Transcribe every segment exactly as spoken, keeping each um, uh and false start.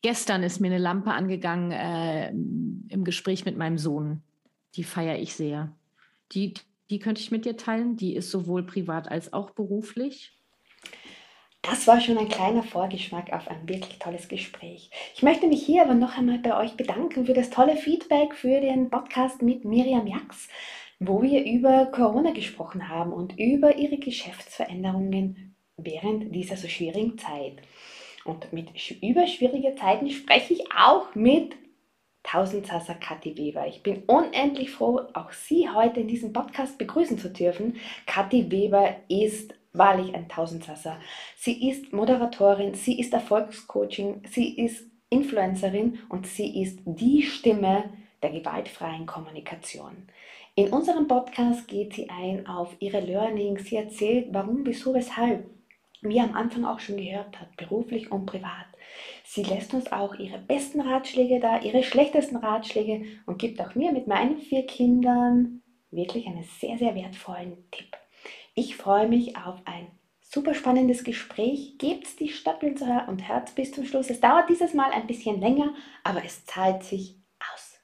gestern ist mir eine Lampe angegangen äh, im Gespräch mit meinem Sohn. Die feiere ich sehr. Die, die könnte ich mit dir teilen. Die ist sowohl privat als auch beruflich. Das war schon ein kleiner Vorgeschmack auf ein wirklich tolles Gespräch. Ich möchte mich hier aber noch einmal bei euch bedanken für das tolle Feedback für den Podcast mit Miriam Jax, wo wir über Corona gesprochen haben und über ihre Geschäftsveränderungen während dieser so schwierigen Zeit. Und mit über schwierige Zeiten spreche ich auch mit Tausendsassa Kathi Weber. Ich bin unendlich froh, auch Sie heute in diesem Podcast begrüßen zu dürfen. Kathi Weber ist wahrlich ein Tausendsassa. Sie ist Moderatorin, sie ist Erfolgscoaching, sie ist Influencerin und sie ist die Stimme der gewaltfreien Kommunikation. In unserem Podcast geht sie ein auf ihre Learnings, sie erzählt, warum, wieso, weshalb, wie am Anfang auch schon gehört hat, beruflich und privat. Sie lässt uns auch ihre besten Ratschläge da, ihre schlechtesten Ratschläge und gibt auch mir mit meinen vier Kindern wirklich einen sehr, sehr wertvollen Tipp. Ich freue mich auf ein super spannendes Gespräch. Gebt die Stadtpilze und Herz bis zum Schluss. Es dauert dieses Mal ein bisschen länger, aber es zahlt sich aus.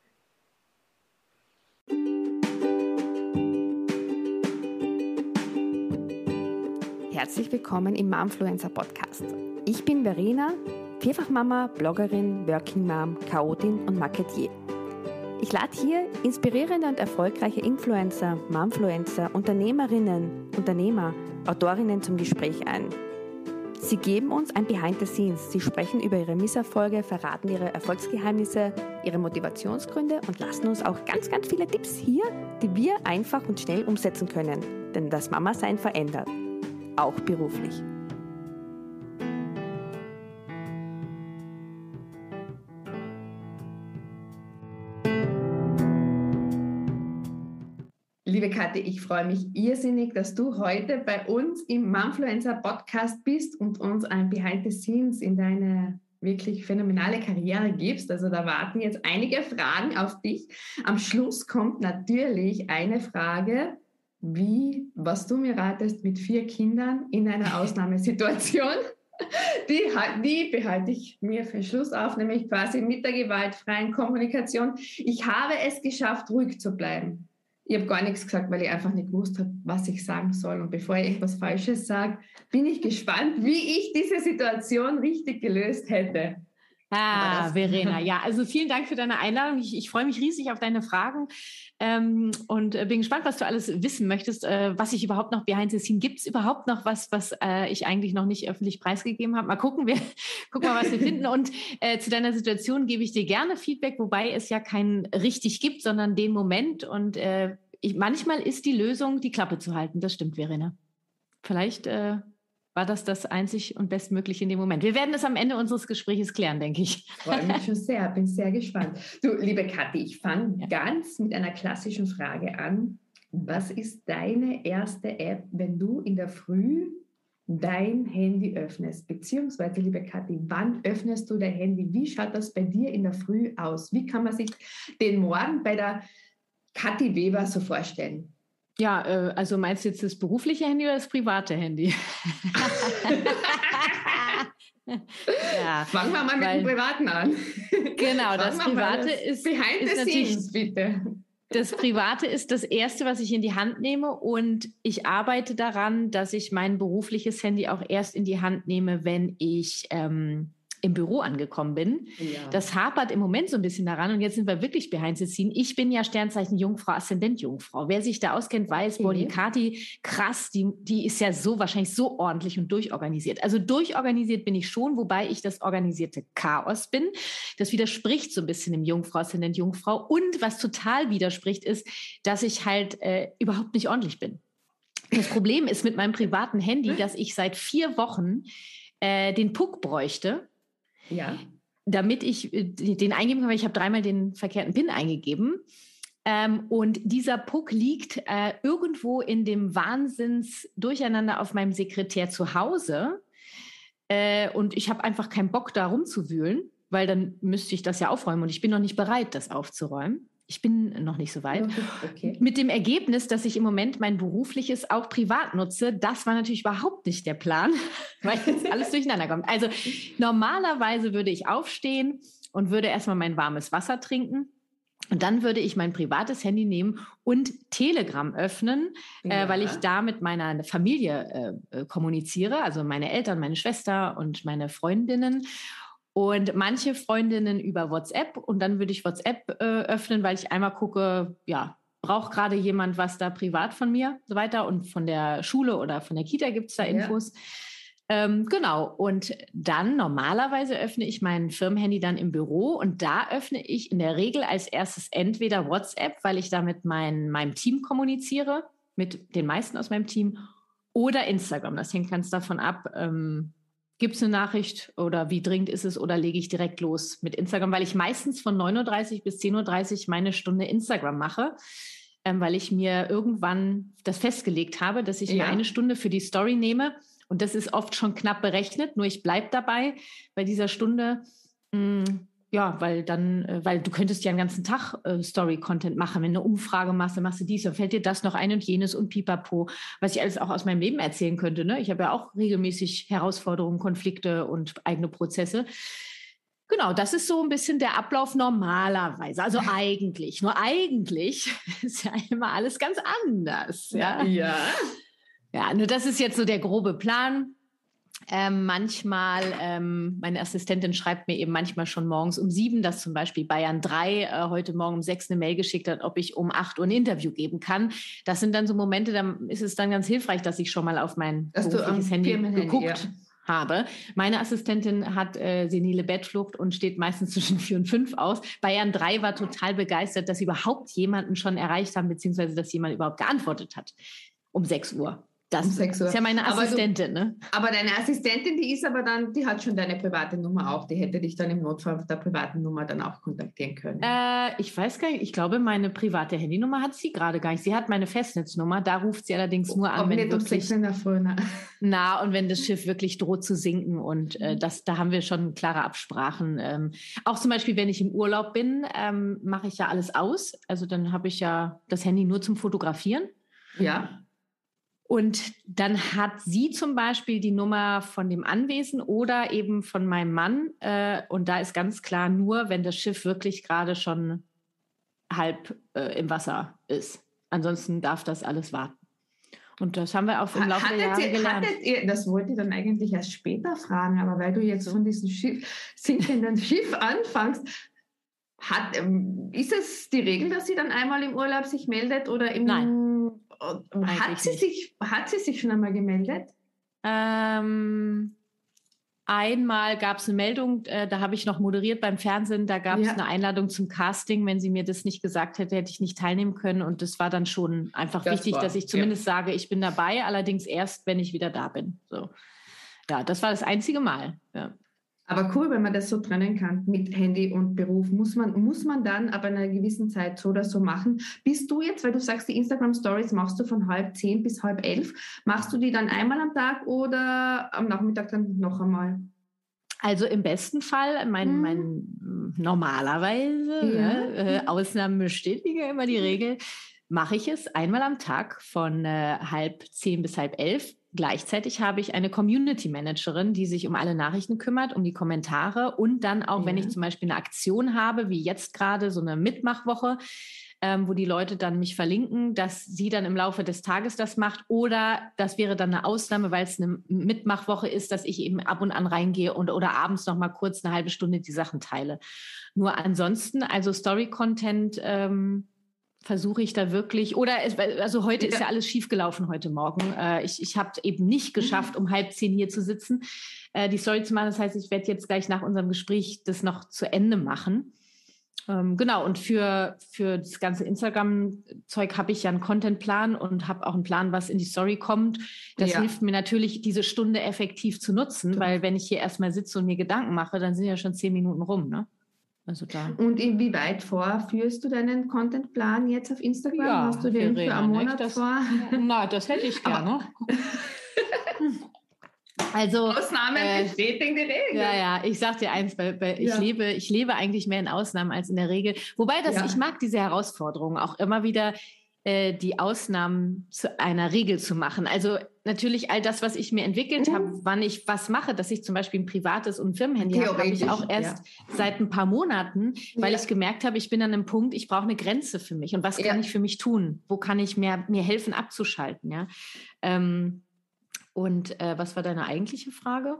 Herzlich willkommen im Momfluencer Podcast. Ich bin Verena, Vierfachmama, Bloggerin, Working Mom, Chaotin und Marketier. Ich lade hier inspirierende und erfolgreiche Influencer, Momfluencer, Unternehmerinnen, Unternehmer, Autorinnen zum Gespräch ein. Sie geben uns ein Behind the Scenes. Sie sprechen über ihre Misserfolge, verraten ihre Erfolgsgeheimnisse, ihre Motivationsgründe und lassen uns auch ganz, ganz viele Tipps hier, die wir einfach und schnell umsetzen können. Denn das Mama-Sein verändert. Auch beruflich. Liebe Kathi, ich freue mich irrsinnig, dass du heute bei uns im Momfluencer Podcast bist und uns ein Behind the Scenes in deine wirklich phänomenale Karriere gibst. Also da warten jetzt einige Fragen auf dich. Am Schluss kommt natürlich eine Frage, wie, was du mir ratest mit vier Kindern in einer Ausnahmesituation. Die, die behalte ich mir für Schluss auf, nämlich quasi mit der gewaltfreien Kommunikation. Ich habe es geschafft, ruhig zu bleiben. Ich habe gar nichts gesagt, weil ich einfach nicht gewusst habe, was ich sagen soll. Und bevor ich etwas Falsches sage, bin ich gespannt, wie ich diese Situation richtig gelöst hätte. Ah, Verena, ja, also vielen Dank für deine Einladung. Ich, ich freue mich riesig auf deine Fragen ähm, und äh, bin gespannt, was du alles wissen möchtest, äh, was ich überhaupt noch behind the scenes. Gibt es überhaupt noch was, was äh, ich eigentlich noch nicht öffentlich preisgegeben habe? Mal gucken, wir gucken mal, was wir finden. Und äh, zu deiner Situation gebe ich dir gerne Feedback, wobei es ja kein richtig gibt, sondern den Moment. Und äh, ich, manchmal ist die Lösung, die Klappe zu halten. Das stimmt, Verena. Vielleicht äh, war das das einzig und bestmögliche in dem Moment. Wir werden es am Ende unseres Gesprächs klären, denke ich. Ich freue mich schon sehr, bin sehr gespannt. Du, liebe Kathi, ich fange ja. ganz mit einer klassischen Frage an. Was ist deine erste App, wenn du in der Früh dein Handy öffnest? Beziehungsweise, liebe Kathi, wann öffnest du dein Handy? Wie schaut das bei dir in der Früh aus? Wie kann man sich den Morgen bei der Kathi Weber so vorstellen? Ja, äh, also meinst du jetzt das berufliche Handy oder das private Handy? ja, fangen wir mal mit weil, dem Privaten an. Genau, das Private das ist, behind ist the scenes, bitte. Das Private ist das Erste, was ich in die Hand nehme, und ich arbeite daran, dass ich mein berufliches Handy auch erst in die Hand nehme, wenn ich ähm, im Büro angekommen bin. Ja. Das hapert im Moment so ein bisschen daran, und jetzt sind wir wirklich behind the scenes. Ich bin ja Sternzeichen Jungfrau, Aszendent Jungfrau. Wer sich da auskennt, weiß, okay. boah, die Kathi, krass, die, die ist ja so wahrscheinlich so ordentlich und durchorganisiert. Also durchorganisiert bin ich schon, wobei ich das organisierte Chaos bin. Das widerspricht so ein bisschen dem Jungfrau, Aszendent Jungfrau. Und was total widerspricht, ist, dass ich halt äh, überhaupt nicht ordentlich bin. Das Problem ist mit meinem privaten Handy, dass ich seit vier Wochen äh, den Puck bräuchte, ja. damit ich den eingeben kann, weil ich habe dreimal den verkehrten PIN eingegeben. Ähm, und dieser Puck liegt äh, irgendwo in dem Wahnsinns-Durcheinander auf meinem Sekretär zu Hause. Äh, und ich habe einfach keinen Bock, da rumzuwühlen, weil dann müsste ich das ja aufräumen. Und ich bin noch nicht bereit, das aufzuräumen. Ich bin noch nicht so weit. Okay. Mit dem Ergebnis, dass ich im Moment mein berufliches auch privat nutze, das war natürlich überhaupt nicht der Plan, weil jetzt alles durcheinander kommt. Also normalerweise würde ich aufstehen und würde erstmal mein warmes Wasser trinken. Und dann würde ich mein privates Handy nehmen und Telegram öffnen, ja. äh, weil ich da mit meiner Familie äh, kommuniziere, also meine Eltern, meine Schwester und meine Freundinnen. Und manche Freundinnen über WhatsApp und dann würde ich WhatsApp äh, öffnen, weil ich einmal gucke, ja, braucht gerade jemand was da privat von mir, so weiter. Und von der Schule oder von der Kita gibt es da Infos. Ja. Ähm, genau. Und dann normalerweise öffne ich mein Firmenhandy dann im Büro und da öffne ich in der Regel als erstes entweder WhatsApp, weil ich da mit mein, meinem Team kommuniziere, mit den meisten aus meinem Team, oder Instagram. Das hängt ganz davon ab, ähm, gibt es eine Nachricht oder wie dringend ist es oder lege ich direkt los mit Instagram, weil ich meistens von neun Uhr dreißig bis zehn Uhr dreißig meine Stunde Instagram mache, ähm, weil ich mir irgendwann das festgelegt habe, dass ich ja. mir eine Stunde für die Story nehme und das ist oft schon knapp berechnet, nur ich bleibe dabei bei dieser Stunde, mh, ja, weil dann, äh, weil du könntest ja den ganzen Tag äh, Story-Content machen, wenn du eine Umfrage machst, dann machst du dies, dann fällt dir das noch ein und jenes und pipapo, was ich alles auch aus meinem Leben erzählen könnte. Ne? Ich habe ja auch regelmäßig Herausforderungen, Konflikte und eigene Prozesse. Genau, das ist so ein bisschen der Ablauf normalerweise. Also eigentlich, nur eigentlich ist ja immer alles ganz anders. Ja, ja. Ja, nur das ist jetzt so der grobe Plan. Ähm, manchmal, ähm, meine Assistentin schreibt mir eben manchmal schon morgens um sieben, dass zum Beispiel Bayern drei äh, heute Morgen um sechs eine Mail geschickt hat, ob ich um acht Uhr ein Interview geben kann. Das sind dann so Momente, da ist es dann ganz hilfreich, dass ich schon mal auf mein dass berufliches Handy geguckt ja. habe. Meine Assistentin hat äh, senile Bettflucht und steht meistens zwischen vier und fünf aus. Bayern drei war total begeistert, dass sie überhaupt jemanden schon erreicht haben, beziehungsweise dass jemand überhaupt geantwortet hat um sechs Uhr. Das um sechs Uhr. Ist ja meine Assistentin, aber du, ne? Aber deine Assistentin, die ist aber dann, die hat schon deine private Nummer auch. Die hätte dich dann im Notfall auf der privaten Nummer dann auch kontaktieren können. Äh, ich weiß gar nicht. Ich glaube, meine private Handynummer hat sie gerade gar nicht. Sie hat meine Festnetznummer. Da ruft sie allerdings nur an, wenn nicht wirklich... Um sechs in der Früh, ne? Na, und wenn das Schiff wirklich droht zu sinken. Und äh, das, da haben wir schon klare Absprachen. Ähm, auch zum Beispiel, wenn ich im Urlaub bin, ähm, mache ich ja alles aus. Also dann habe ich ja das Handy nur zum Fotografieren. Ja. Und dann hat sie zum Beispiel die Nummer von dem Anwesen oder eben von meinem Mann. Äh, und da ist ganz klar nur, wenn das Schiff wirklich gerade schon halb äh, im Wasser ist. Ansonsten darf das alles warten. Und das haben wir auch im Laufe hattet der Jahre ihr, gelernt. Ihr, das wollte ich dann eigentlich erst später fragen, aber weil du jetzt von diesem Schiff, sinkenden Schiff anfängst, hat, ähm, ist es die Regel, dass sie dann einmal im Urlaub sich meldet oder im... Nein. Hat sie, sich, hat sie sich schon einmal gemeldet? Ähm, einmal gab es eine Meldung, äh, da habe ich noch moderiert beim Fernsehen, da gab es ja. eine Einladung zum Casting. Wenn sie mir das nicht gesagt hätte, hätte ich nicht teilnehmen können. Und das war dann schon einfach das wichtig, war, dass ich zumindest ja. sage, ich bin dabei, allerdings erst, wenn ich wieder da bin. So. Ja, das war das einzige Mal. Ja. Aber cool, wenn man das so trennen kann mit Handy und Beruf. Muss man, muss man dann ab einer gewissen Zeit so oder so machen. Bist du jetzt, weil du sagst, die Instagram-Stories machst du von halb zehn bis halb elf, machst du die dann einmal am Tag oder am Nachmittag dann noch einmal? Also im besten Fall, mein, hm. mein normalerweise, ja. äh, Ausnahmen bestätigen immer die Regel, mache ich es einmal am Tag von äh, halb zehn bis halb elf. Gleichzeitig habe ich eine Community-Managerin, die sich um alle Nachrichten kümmert, um die Kommentare und dann auch, ja. wenn ich zum Beispiel eine Aktion habe, wie jetzt gerade so eine Mitmachwoche, ähm, wo die Leute dann mich verlinken, dass sie dann im Laufe des Tages das macht oder das wäre dann eine Ausnahme, weil es eine Mitmachwoche ist, dass ich eben ab und an reingehe und oder abends noch mal kurz eine halbe Stunde die Sachen teile. Nur ansonsten, also Story-Content ähm, versuche ich da wirklich, oder es, also heute ja. ist ja alles schiefgelaufen heute Morgen. Äh, ich ich habe eben nicht geschafft, um halb zehn hier zu sitzen, äh, die Story zu machen. Das heißt, ich werde jetzt gleich nach unserem Gespräch das noch zu Ende machen. Ähm, genau, und für, für das ganze Instagram-Zeug habe ich ja einen Contentplan und habe auch einen Plan, was in die Story kommt. Das ja. hilft mir natürlich, diese Stunde effektiv zu nutzen, Stimmt. weil wenn ich hier erstmal sitze und mir Gedanken mache, dann sind ja schon zehn Minuten rum, ne? Also da. Und inwieweit vorführst du deinen Contentplan jetzt auf Instagram? Ja, Hast du den Verena, für einen Monat das, vor? Na, das hätte ich gerne. Also, Ausnahmen äh, bestätigen die Regel. Ja, ja, ich sag dir eins, weil, weil Ja. ich lebe, ich lebe eigentlich mehr in Ausnahmen als in der Regel. Wobei das, Ja. ich mag diese Herausforderung auch immer wieder, äh, die Ausnahmen zu einer Regel zu machen. Also natürlich all das, was ich mir entwickelt Mhm. habe, wann ich was mache, dass ich zum Beispiel ein privates und ein Firmenhandy habe, habe ich Theoretisch, auch erst ja. seit ein paar Monaten, weil Ja. ich gemerkt habe, ich bin an einem Punkt, ich brauche eine Grenze für mich. Und was Ja. kann ich für mich tun? Wo kann ich mehr, mir helfen abzuschalten? Ja. Ähm, und äh, was war deine eigentliche Frage?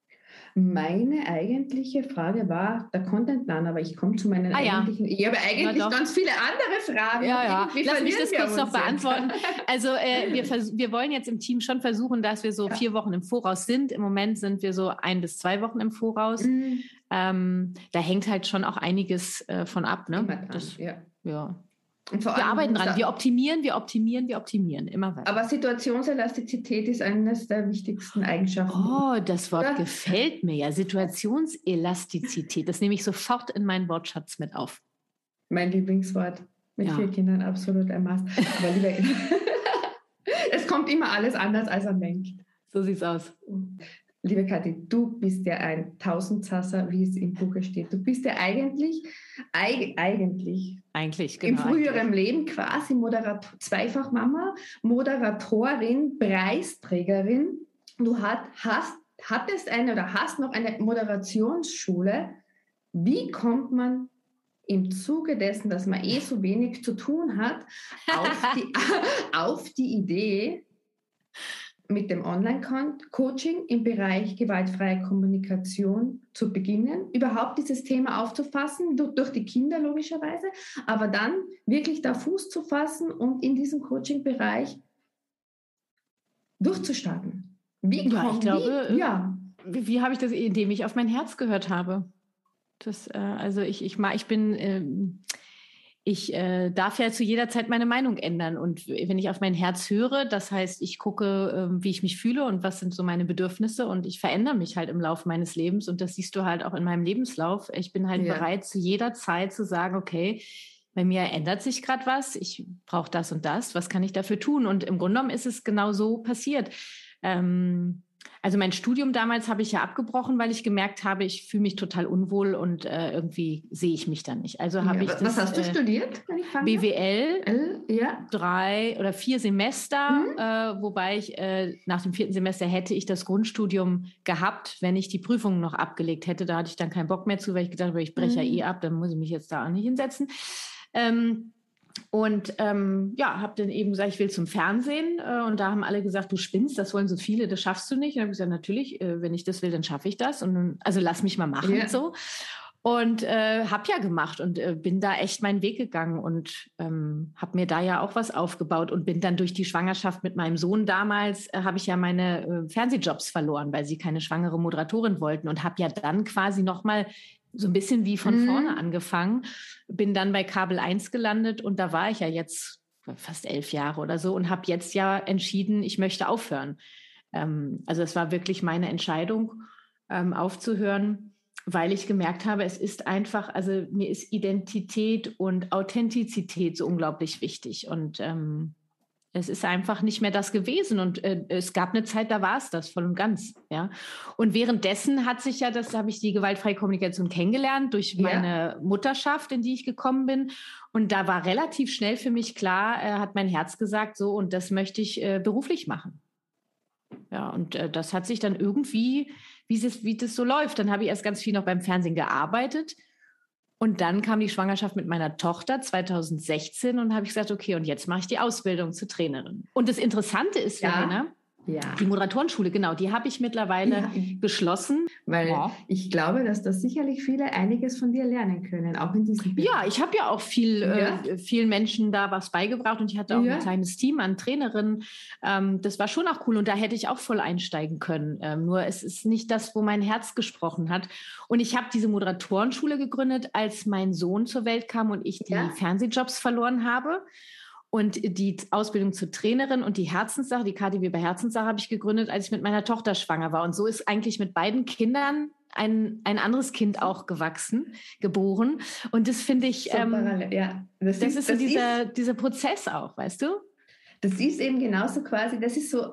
Meine eigentliche Frage war der Contentplan, aber ich komme zu meinen Ah, ja. eigentlichen. Ich habe eigentlich Na doch. ganz viele andere Fragen. Ja, ja. Irgendwie Lass mich verlieren das wir kurz noch uns jetzt. beantworten. Also äh, wir, vers- wir wollen jetzt im Team schon versuchen, dass wir so Ja. vier Wochen im Voraus sind. Im Moment sind wir so ein bis zwei Wochen im Voraus. Mhm. Ähm, da hängt halt schon auch einiges äh, von ab. Ne? Immer dran, Das, ja. ja. Und vor Wir allem arbeiten dran. unser- Wir optimieren, wir optimieren, wir optimieren. Immer weiter. Aber Situationselastizität ist eines der wichtigsten Eigenschaften. Oh, das Wort Oder? gefällt mir ja. Situationselastizität. Das nehme ich sofort in meinen Wortschatz mit auf. Mein Lieblingswort. Mit Ja. vier Kindern absolut ein Must. Aber lieber, es kommt immer alles anders, als man denkt. So sieht's aus. Liebe Kathi, du bist ja ein Tausendsasser, wie es im Buche steht. Du bist ja eigentlich, eig, eigentlich Eigentlich, im genau. früheren eigentlich. Leben quasi Moderator, Zweifachmama, Moderatorin, Preisträgerin. Du hat, hast, hattest eine oder hast noch eine Moderationsschule. Wie kommt man im Zuge dessen, dass man eh so wenig zu tun hat, auf die, auf die Idee, mit dem Online-Coaching im Bereich gewaltfreie Kommunikation zu beginnen, überhaupt dieses Thema aufzufassen, durch, durch die Kinder logischerweise, aber dann wirklich da Fuß zu fassen und in diesem Coaching-Bereich durchzustarten? Wie Ja, ich kommt glaube, wie, ja. Wie, wie habe ich das, indem ich auf mein Herz gehört habe? Das, äh, also ich, ich, ma- ich bin, ähm, ich äh, darf ja zu jeder Zeit meine Meinung ändern. Und wenn ich auf mein Herz höre, das heißt, ich gucke, ähm, wie ich mich fühle und was sind so meine Bedürfnisse und ich verändere mich halt im Laufe meines Lebens. Und das siehst du halt auch in meinem Lebenslauf. Ich bin halt Ja. bereit, zu jeder Zeit zu sagen, okay, bei mir ändert sich gerade was, ich brauche das und das, was kann ich dafür tun? Und im Grunde genommen ist es genau so passiert. Ähm, Also mein Studium damals habe ich ja abgebrochen, weil ich gemerkt habe, ich fühle mich total unwohl und äh, irgendwie sehe ich mich dann nicht. Also habe Ja, ich was das hast du äh, studiert, wenn ich fragen B darf? W L L, ja. drei oder vier Semester, Mhm. äh, wobei ich äh, nach dem vierten Semester hätte ich das Grundstudium gehabt, wenn ich die Prüfungen noch abgelegt hätte. Da hatte ich dann keinen Bock mehr zu, weil ich gedacht habe, ich breche Mhm. ja eh ab, dann muss ich mich jetzt da auch nicht hinsetzen. Ähm, Und ähm, ja, habe dann eben gesagt, ich will zum Fernsehen. Äh, und da haben alle gesagt, du spinnst, das wollen so viele, das schaffst du nicht. Und dann habe ich gesagt, natürlich, äh, wenn ich das will, dann schaffe ich das. Und dann, also lass mich mal machen. Ja. So. Und äh, habe ja gemacht und äh, bin da echt meinen Weg gegangen und ähm, habe mir da ja auch was aufgebaut und bin dann durch die Schwangerschaft mit meinem Sohn damals, äh, habe ich ja meine äh, Fernsehjobs verloren, weil sie keine schwangere Moderatorin wollten und habe ja dann quasi nochmal so ein bisschen wie von Mhm. vorne angefangen, bin dann bei Kabel eins gelandet und da war ich ja jetzt fast elf Jahre oder so und habe jetzt ja entschieden, ich möchte aufhören. Ähm, also es war wirklich meine Entscheidung, ähm, aufzuhören, weil ich gemerkt habe, es ist einfach, also mir ist Identität und Authentizität so unglaublich wichtig und ähm, es ist einfach nicht mehr das gewesen und äh, es gab eine Zeit, da war es das voll und ganz, ja. Und währenddessen hat sich ja, das habe ich die gewaltfreie Kommunikation kennengelernt durch Ja. meine Mutterschaft, in die ich gekommen bin. Und da war relativ schnell für mich klar, äh, hat mein Herz gesagt, so und das möchte ich äh, beruflich machen. Ja, und äh, das hat sich dann irgendwie, wie es, wie das so läuft. Dann habe ich erst ganz viel noch beim Fernsehen gearbeitet. Und dann kam die Schwangerschaft mit meiner Tochter zweitausendsechzehn und habe ich gesagt, okay, und jetzt mache ich die Ausbildung zur Trainerin. Und das Interessante ist, Ja. Verena, Ja. die Moderatorenschule, genau, die habe ich mittlerweile Ja. geschlossen. Weil Ja. ich glaube, dass da sicherlich viele einiges von dir lernen können, auch in diesem Bereich. Ja, ich habe ja auch viel, Ja. äh, vielen Menschen da was beigebracht und ich hatte auch Ja. ein kleines Team an Trainerinnen. Ähm, das war schon auch cool und da hätte ich auch voll einsteigen können. Ähm, nur es ist nicht das, wo mein Herz gesprochen hat. Und ich habe diese Moderatorenschule gegründet, als mein Sohn zur Welt kam und ich die Ja. Fernsehjobs verloren habe. Und die Ausbildung zur Trainerin und die Herzenssache, die K D Weber Herzenssache, habe ich gegründet, als ich mit meiner Tochter schwanger war. Und so ist eigentlich mit beiden Kindern ein, ein anderes Kind auch gewachsen, geboren. Und das finde ich, So ähm, parallel, ja. das, ist so das dieser, dieser Prozess auch, weißt du? Das ist eben genauso quasi, das ist so ein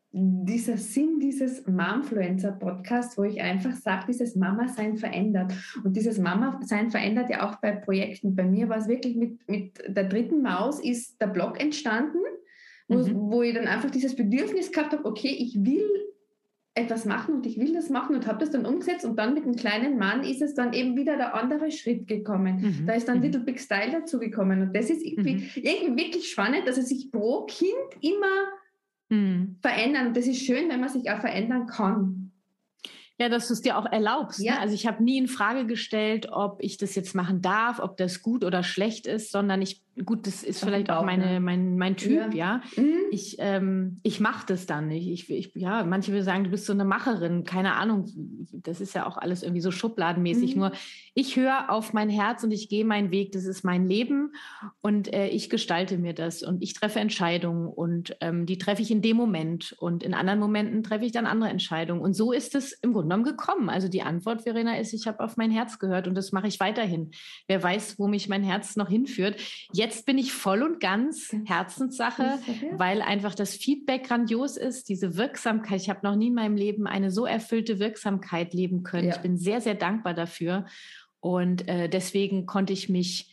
dieser Sinn dieses Momfluencer-Podcasts, wo ich einfach sage, dieses Mama-Sein verändert. Und dieses Mama-Sein verändert ja auch bei Projekten. Bei mir war es wirklich mit, mit der dritten Maus ist der Blog entstanden, wo, mhm. wo ich dann einfach dieses Bedürfnis gehabt habe, okay, ich will etwas machen und ich will das machen und habe das dann umgesetzt und dann mit dem kleinen Mann ist es dann eben wieder der andere Schritt gekommen. Mhm. Da ist dann mhm. Little Big Style dazu gekommen und das ist irgendwie, mhm. irgendwie wirklich spannend, dass es sich pro Kind immer mhm. verändern und das ist schön, wenn man sich auch verändern kann. Ja, dass du es dir auch erlaubst. Ja. Ne? Also ich habe nie in Frage gestellt, ob ich das jetzt machen darf, ob das gut oder schlecht ist, sondern ich, gut, das ist das vielleicht auch meine, mein, mein Typ, ja. ja. Mhm. Ich, ähm, ich mache das dann nicht. Ich, ich, ja, manche würden sagen, du bist so eine Macherin, keine Ahnung. Das ist ja auch alles irgendwie so schubladenmäßig. Mhm. Nur ich höre auf mein Herz und ich gehe meinen Weg. Das ist mein Leben und äh, ich gestalte mir das und ich treffe Entscheidungen und ähm, die treffe ich in dem Moment und in anderen Momenten treffe ich dann andere Entscheidungen. Und so ist es im Grunde gekommen. Also die Antwort, Verena, ist, ich habe auf mein Herz gehört und das mache ich weiterhin. Wer weiß, wo mich mein Herz noch hinführt. Jetzt bin ich voll und ganz Herzenssache, weil einfach das Feedback grandios ist, diese Wirksamkeit. Ich habe noch nie in meinem Leben eine so erfüllte Wirksamkeit leben können. Ja. Ich bin sehr, sehr dankbar dafür und äh, deswegen konnte ich mich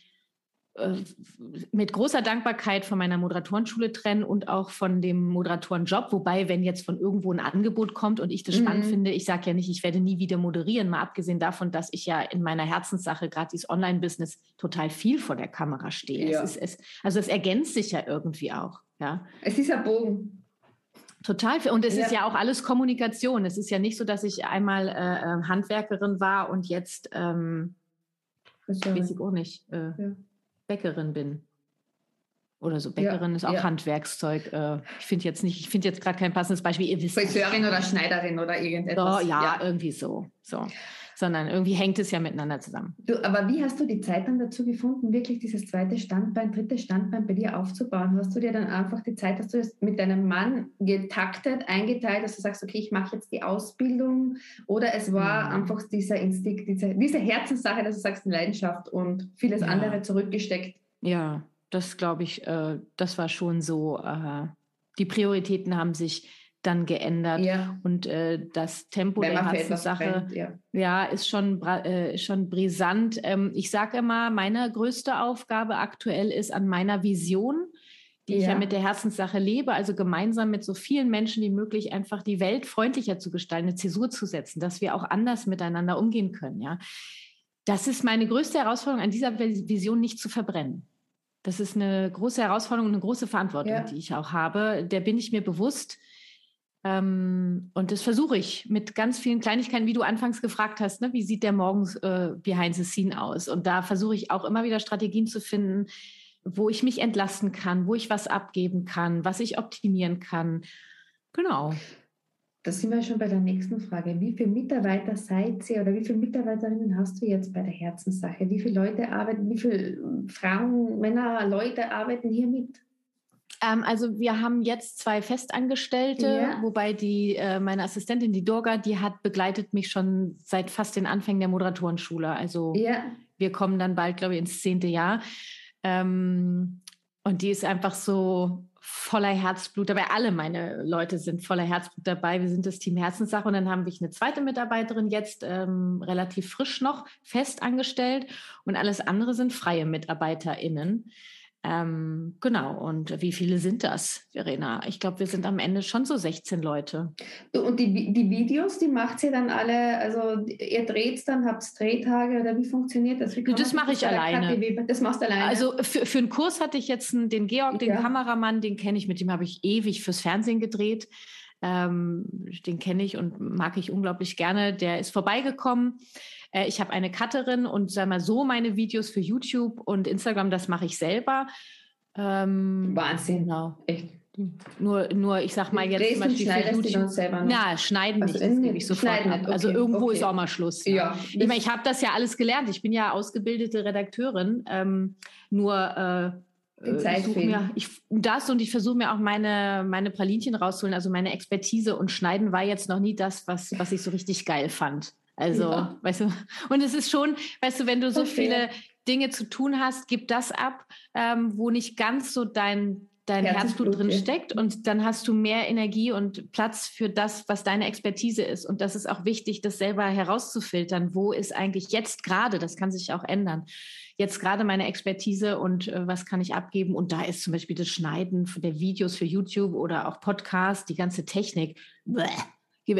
mit großer Dankbarkeit von meiner Moderatorenschule trennen und auch von dem Moderatorenjob. Wobei, wenn jetzt von irgendwo ein Angebot kommt und ich das spannend mhm. finde, ich sage ja nicht, ich werde nie wieder moderieren, mal abgesehen davon, dass ich ja in meiner Herzenssache, gerade dieses Online-Business, total viel vor der Kamera stehe. Ja. Es ist, es, also es ergänzt sich ja irgendwie auch. Ja. Es ist ein Bogen. Total. Und es ja. ist ja auch alles Kommunikation. Es ist ja nicht so, dass ich einmal äh, Handwerkerin war und jetzt, ähm, weiß ich auch nicht, äh, ja. Bäckerin bin. Oder so. Bäckerin ja, ist auch ja. Handwerkszeug. Äh, ich finde jetzt nicht, ich finde jetzt gerade kein passendes Beispiel. Ihr wisst Friseurin oder Schneiderin oder irgendetwas. So, ja, ja, irgendwie so. so. Sondern irgendwie hängt es ja miteinander zusammen. Du, aber wie hast du die Zeit dann dazu gefunden, wirklich dieses zweite Standbein, dritte Standbein bei dir aufzubauen? Hast du dir dann einfach die Zeit, hast du das mit deinem Mann getaktet, eingeteilt, dass du sagst, okay, ich mache jetzt die Ausbildung? Oder es war mhm. einfach dieser Instinkt, diese, diese Herzenssache, dass du sagst, Leidenschaft und vieles ja. andere zurückgesteckt? Ja, das glaube ich, äh, das war schon so. Äh, die Prioritäten haben sich dann geändert ja. und äh, das Tempo Wenn der Herzenssache ja. ja, ist schon, äh, schon brisant. Ähm, ich sage immer, meine größte Aufgabe aktuell ist an meiner Vision, die ja. ich ja mit der Herzenssache lebe, also gemeinsam mit so vielen Menschen wie möglich einfach die Welt freundlicher zu gestalten, eine Zäsur zu setzen, dass wir auch anders miteinander umgehen können. Ja, das ist meine größte Herausforderung, an dieser Vision nicht zu verbrennen. Das ist eine große Herausforderung und eine große Verantwortung, ja. die ich auch habe. Der bin ich mir bewusst. Ähm, und das versuche ich mit ganz vielen Kleinigkeiten, wie du anfangs gefragt hast, ne? Wie sieht der morgens äh, behind the scene aus? Und da versuche ich auch immer wieder Strategien zu finden, wo ich mich entlasten kann, wo ich was abgeben kann, was ich optimieren kann. Genau. Da sind wir schon bei der nächsten Frage. Wie viele Mitarbeiter seid ihr oder wie viele Mitarbeiterinnen hast du jetzt bei der Herzenssache? Wie viele Leute arbeiten, wie viele Frauen, Männer, Leute arbeiten hier mit? Ähm, also wir haben jetzt zwei Festangestellte, ja. wobei die äh, meine Assistentin, die Durga, die hat begleitet mich schon seit fast den Anfängen der Moderatorenschule. Also ja. wir kommen dann bald, glaube ich, ins zehnte Jahr. Ähm, und die ist einfach so voller Herzblut dabei. Alle meine Leute sind voller Herzblut dabei. Wir sind das Team Herzenssache. Und dann haben wir eine zweite Mitarbeiterin jetzt ähm, relativ frisch noch fest angestellt. Und alles andere sind freie MitarbeiterInnen. Ähm, genau, und wie viele sind das, Verena? Ich glaube, wir sind am Ende schon so sechzehn Leute. Und die, die Videos, die macht ihr dann alle, also ihr dreht es dann, habt Drehtage oder wie funktioniert das? Wie das mache ich alleine. Das machst du alleine? Also für, für einen Kurs hatte ich jetzt einen, den Georg, den ja. Kameramann, den kenne ich, mit dem habe ich ewig fürs Fernsehen gedreht. Ähm, den kenne ich und mag ich unglaublich gerne. Der ist vorbeigekommen. Äh, ich habe eine Cutterin und sag mal so meine Videos für YouTube und Instagram, das mache ich selber. Ähm, Wahnsinn. Genau. Echt. Nur, nur, ich sag mal jetzt zum Beispiel für YouTube. Na, schneiden nicht, das gebe ich sofort ab. Okay, also irgendwo okay. ist auch mal Schluss. Ja. Ja. Ich meine, ich habe das ja alles gelernt. Ich bin ja ausgebildete Redakteurin. Ähm, nur äh, ich suche mir ich, das und ich versuche mir auch meine, meine Pralinchen rauszuholen, also meine Expertise, und Schneiden war jetzt noch nie das, was, was ich so richtig geil fand. Also, ja. weißt du, und es ist schon, weißt du, wenn du so okay. viele Dinge zu tun hast, gib das ab, ähm, wo nicht ganz so dein dein Herzblut, Herzblut drin ja. steckt und dann hast du mehr Energie und Platz für das, was deine Expertise ist. Und das ist auch wichtig, das selber herauszufiltern. Wo ist eigentlich jetzt gerade, das kann sich auch ändern, jetzt gerade meine Expertise und äh, was kann ich abgeben? Und da ist zum Beispiel das Schneiden der Videos für YouTube oder auch Podcasts, die ganze Technik. Bäh. Gebe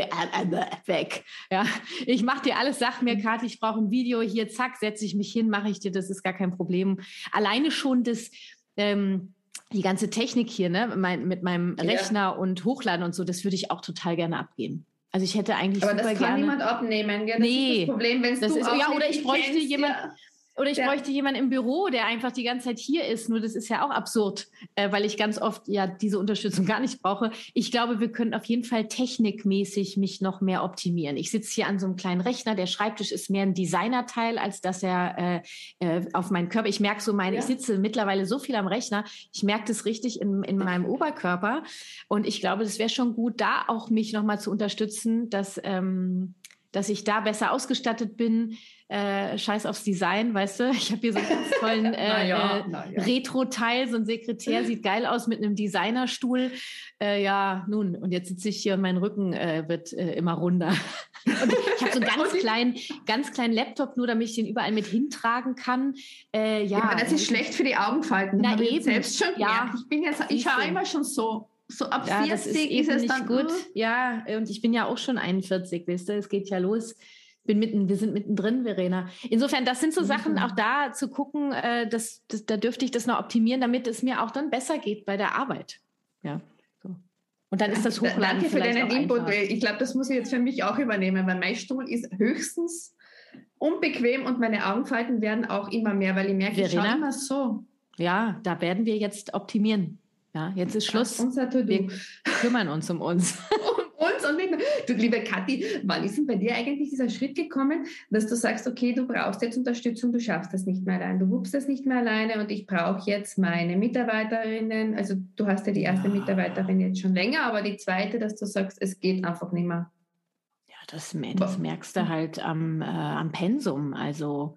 weg. Ja, ich mache dir alles, sag mir, Kathi, ich brauche ein Video, hier, zack, setze ich mich hin, mache ich dir, das ist gar kein Problem. Alleine schon das, ähm, die ganze Technik hier, ne, mein, mit meinem ja. Rechner und Hochladen und so, das würde ich auch total gerne abgeben. Also ich hätte eigentlich aber super das kann gerne, niemand abnehmen, ja, das nee, ist das Problem, wenn das du ist, auch ja, nicht oder ich bräuchte kennst, jemand, ja. Oder ich ja. bräuchte jemanden im Büro, der einfach die ganze Zeit hier ist. Nur das ist ja auch absurd, äh, weil ich ganz oft ja diese Unterstützung gar nicht brauche. Ich glaube, wir können auf jeden Fall technikmäßig mich noch mehr optimieren. Ich sitze hier an so einem kleinen Rechner. Der Schreibtisch ist mehr ein Designerteil, als dass er äh, äh, auf meinen Körper. Ich merke so meine, ja. ich sitze mittlerweile so viel am Rechner. Ich merke das richtig in, in meinem Oberkörper. Und ich glaube, das wäre schon gut, da auch mich nochmal zu unterstützen, dass, ähm, dass ich da besser ausgestattet bin. Äh, scheiß aufs Design, weißt du? Ich habe hier so einen ganz tollen äh, ja, äh, ja. Retro-Teil, so ein Sekretär, sieht geil aus mit einem Designerstuhl. Äh, ja, nun, und jetzt sitze ich hier und mein Rücken äh, wird äh, immer runder. Und ich habe so einen ganz kleinen, ganz kleinen Laptop, nur damit ich den überall mit hintragen kann. Äh, ja, ja, aber das ist schlecht für die Augenfalten. Na, habe ich eben. selbst schon ja. gemerkt. Ich bin jetzt, ich war immer schon so. So ab ja, vierzig das ist, ist es nicht dann gut. Uh. Ja, und ich bin ja auch schon einundvierzig, weißt du, es geht ja los. Bin mitten, wir sind mittendrin, Verena. Insofern, das sind so Sachen, mhm. auch da zu gucken, äh, das, das, da dürfte ich das noch optimieren, damit es mir auch dann besser geht bei der Arbeit. Ja, so. Und dann ist das Hochladen Danke für deinen Input. Einfach. Ich glaube, das muss ich jetzt für mich auch übernehmen, weil mein Stuhl ist höchstens unbequem und meine Augenfalten werden auch immer mehr, weil ich merke, Verena? ich schaue immer so. Ja, da werden wir jetzt optimieren. Ja, jetzt ist Schluss. Unser To-Do. Wir kümmern uns um uns. um uns und nicht nur. Du, liebe Kathi, wann ist denn bei dir eigentlich dieser Schritt gekommen, dass du sagst, okay, du brauchst jetzt Unterstützung, du schaffst das nicht mehr allein, du wuppst das nicht mehr alleine und ich brauche jetzt meine Mitarbeiterinnen, also du hast ja die erste ja. Mitarbeiterin jetzt schon länger, aber die zweite, dass du sagst, es geht einfach nicht mehr. Ja, das, das merkst du halt am, äh, am Pensum, also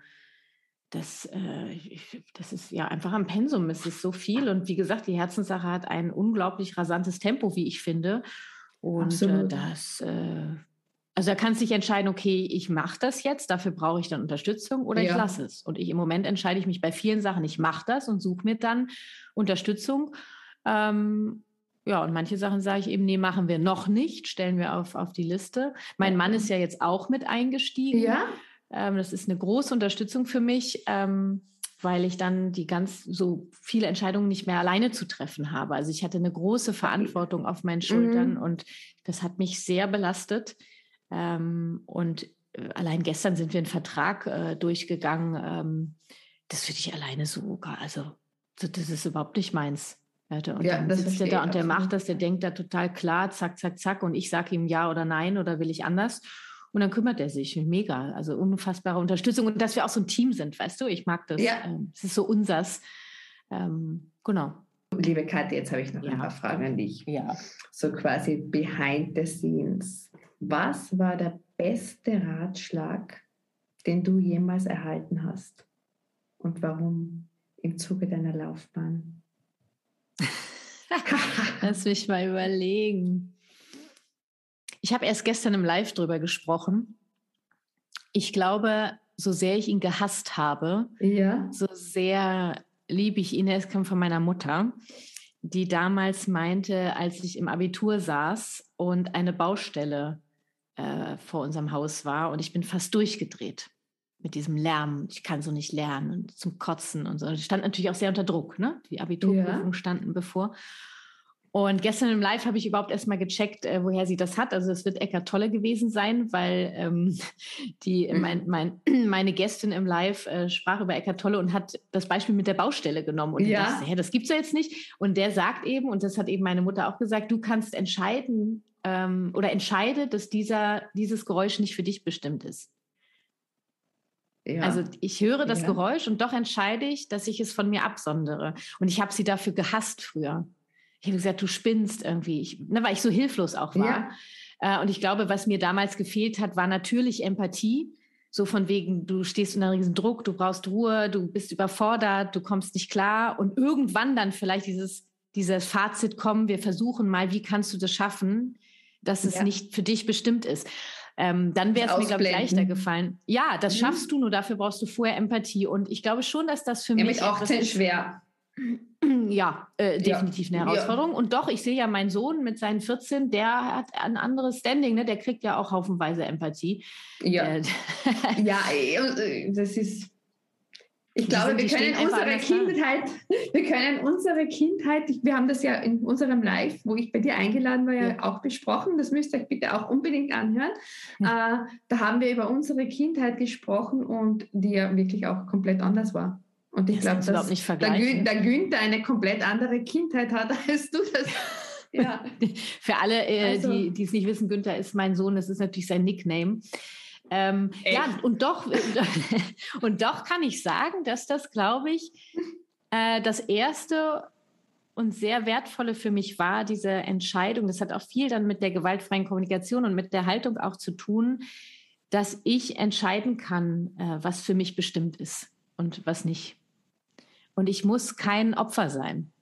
Das, äh, ich, das ist ja einfach am Pensum, es ist so viel und wie gesagt, die Herzenssache hat ein unglaublich rasantes Tempo, wie ich finde und äh, das, äh, also da kannst du dich entscheiden, okay, ich mache das jetzt, dafür brauche ich dann Unterstützung oder ja. ich lasse es und ich im Moment entscheide ich mich bei vielen Sachen, ich mache das und suche mir dann Unterstützung, ähm, ja, und manche Sachen sage ich eben, nee, machen wir noch nicht, stellen wir auf, auf die Liste. Mein Mann ist ja jetzt auch mit eingestiegen. Ja. Das ist eine große Unterstützung für mich, weil ich dann die ganz so viele Entscheidungen nicht mehr alleine zu treffen habe. Also ich hatte eine große Verantwortung auf meinen Schultern mhm. und das hat mich sehr belastet. Und allein gestern sind wir einen Vertrag durchgegangen. Das würde ich alleine so, also das ist überhaupt nicht meins. Und ja, dann sitzt der da und der absolut. macht das, der denkt da total klar, zack, zack, zack. Und ich sage ihm ja oder nein oder will ich anders. Und dann kümmert er sich. Mega. Also unfassbare Unterstützung. Und dass wir auch so ein Team sind, weißt du? Ich mag das. Ja. Es ist so unsers. Ähm, genau. Liebe Kathi, jetzt habe ich noch ja. ein paar Fragen an dich. Ja. So quasi behind the scenes. Was war der beste Ratschlag, den du jemals erhalten hast? Und warum im Zuge deiner Laufbahn? Lass mich mal überlegen. Ich habe erst gestern im Live drüber gesprochen. Ich glaube, so sehr ich ihn gehasst habe, ja. so sehr liebe ich ihn. Er kam von meiner Mutter, die damals meinte, als ich im Abitur saß und eine Baustelle äh, vor unserem Haus war und ich bin fast durchgedreht mit diesem Lärm. Ich kann so nicht lernen und zum Kotzen und so. Ich stand natürlich auch sehr unter Druck, ne? Die Abiturprüfungen ja. standen bevor. Und gestern im Live habe ich überhaupt erst mal gecheckt, äh, woher sie das hat. Also es wird Eckart Tolle gewesen sein, weil ähm, die, mein, mein, meine Gästin im Live äh, sprach über Eckart Tolle und hat das Beispiel mit der Baustelle genommen. Und ja. ich dachte, hä, das gibt's ja jetzt nicht. Und der sagt eben, und das hat eben meine Mutter auch gesagt, du kannst entscheiden ähm, oder entscheide, dass dieser, dieses Geräusch nicht für dich bestimmt ist. Ja. Also ich höre das ja. Geräusch und doch entscheide ich, dass ich es von mir absondere. Und ich habe sie dafür gehasst früher. Ich habe gesagt, du spinnst irgendwie, ich, ne, weil ich so hilflos auch war. Ja. Äh, und ich glaube, was mir damals gefehlt hat, war natürlich Empathie. So von wegen, du stehst unter einem riesen Druck, du brauchst Ruhe, du bist überfordert, du kommst nicht klar. Und irgendwann dann vielleicht dieses, dieses Fazit kommen, wir versuchen mal, wie kannst du das schaffen, dass es ja. nicht für dich bestimmt ist. Ähm, dann wäre es mir, glaube ich, leichter gefallen. Ja, das mhm. schaffst du, nur dafür brauchst du vorher Empathie. Und ich glaube schon, dass das für ja, mich mit achtzehn schwer. Ja, äh, definitiv ja. eine Herausforderung. Ja. Und doch, ich sehe ja meinen Sohn mit seinen vierzehn, der hat ein anderes Standing, ne? Der kriegt ja auch haufenweise Empathie. Ja, äh, ja das ist... Ich glaube, wir können unsere Kindheit, wir können unsere Kindheit, wir haben das ja in unserem Live, wo ich bei dir eingeladen war, ja, ja auch besprochen. Das müsst ihr euch bitte auch unbedingt anhören. Ja. Äh, da haben wir über unsere Kindheit gesprochen und die ja wirklich auch komplett anders war. Und ich glaube, dass nicht der, Gün, der Günther eine komplett andere Kindheit hat, als du das. Ja. Für alle, äh, also, die, die es nicht wissen, Günther ist mein Sohn, das ist natürlich sein Nickname. Ähm, ja, und doch, und doch kann ich sagen, dass das, glaube ich, äh, das erste und sehr wertvolle für mich war, diese Entscheidung. Das hat auch viel dann mit der gewaltfreien Kommunikation und mit der Haltung auch zu tun, dass ich entscheiden kann, äh, was für mich bestimmt ist und was nicht. Und ich muss kein Opfer sein.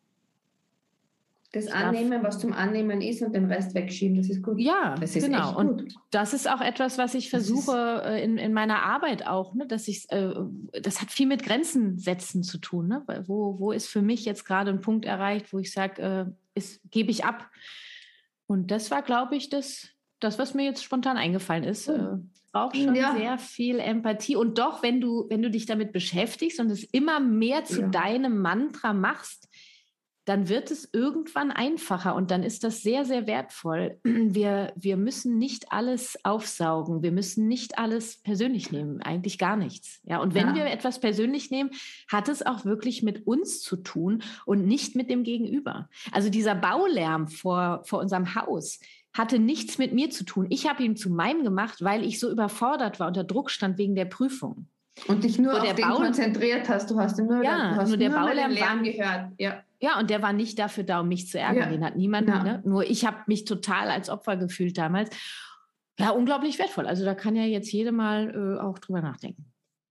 Das Annehmen, was zum Annehmen ist und den Rest wegschieben, das ist gut. Ja, das ist genau. Echt gut. Und das ist auch etwas, was ich versuche in, in meiner Arbeit auch, ne, dass ich, äh, das hat viel mit Grenzen setzen zu tun. Ne? Wo, wo ist für mich jetzt gerade ein Punkt erreicht, wo ich sage, äh, gebe ich ab. Und das war, glaube ich, das, das, was mir jetzt spontan eingefallen ist. Äh, braucht schon ja. sehr viel Empathie. Und doch, wenn du, wenn du dich damit beschäftigst und es immer mehr zu ja. deinem Mantra machst, dann wird es irgendwann einfacher und dann ist das sehr, sehr wertvoll. Wir, wir müssen nicht alles aufsaugen, wir müssen nicht alles persönlich nehmen, eigentlich gar nichts. Ja, und wenn ja. wir etwas persönlich nehmen, hat es auch wirklich mit uns zu tun und nicht mit dem Gegenüber. Also dieser Baulärm vor, vor unserem Haus hatte nichts mit mir zu tun. Ich habe ihn zu meinem gemacht, weil ich so überfordert war, unter Druck stand wegen der Prüfung. Und dich nur so auf den Baul- konzentriert hast, du hast nur, ja, du hast nur der nur Baulärm Lärm gehört. Ja. Ja, und der war nicht dafür da, um mich zu ärgern. Ja. Den hat niemand. Ja. Ne? Nur ich habe mich total als Opfer gefühlt damals. Ja, unglaublich wertvoll. Also da kann ja jetzt jede mal äh, auch drüber nachdenken.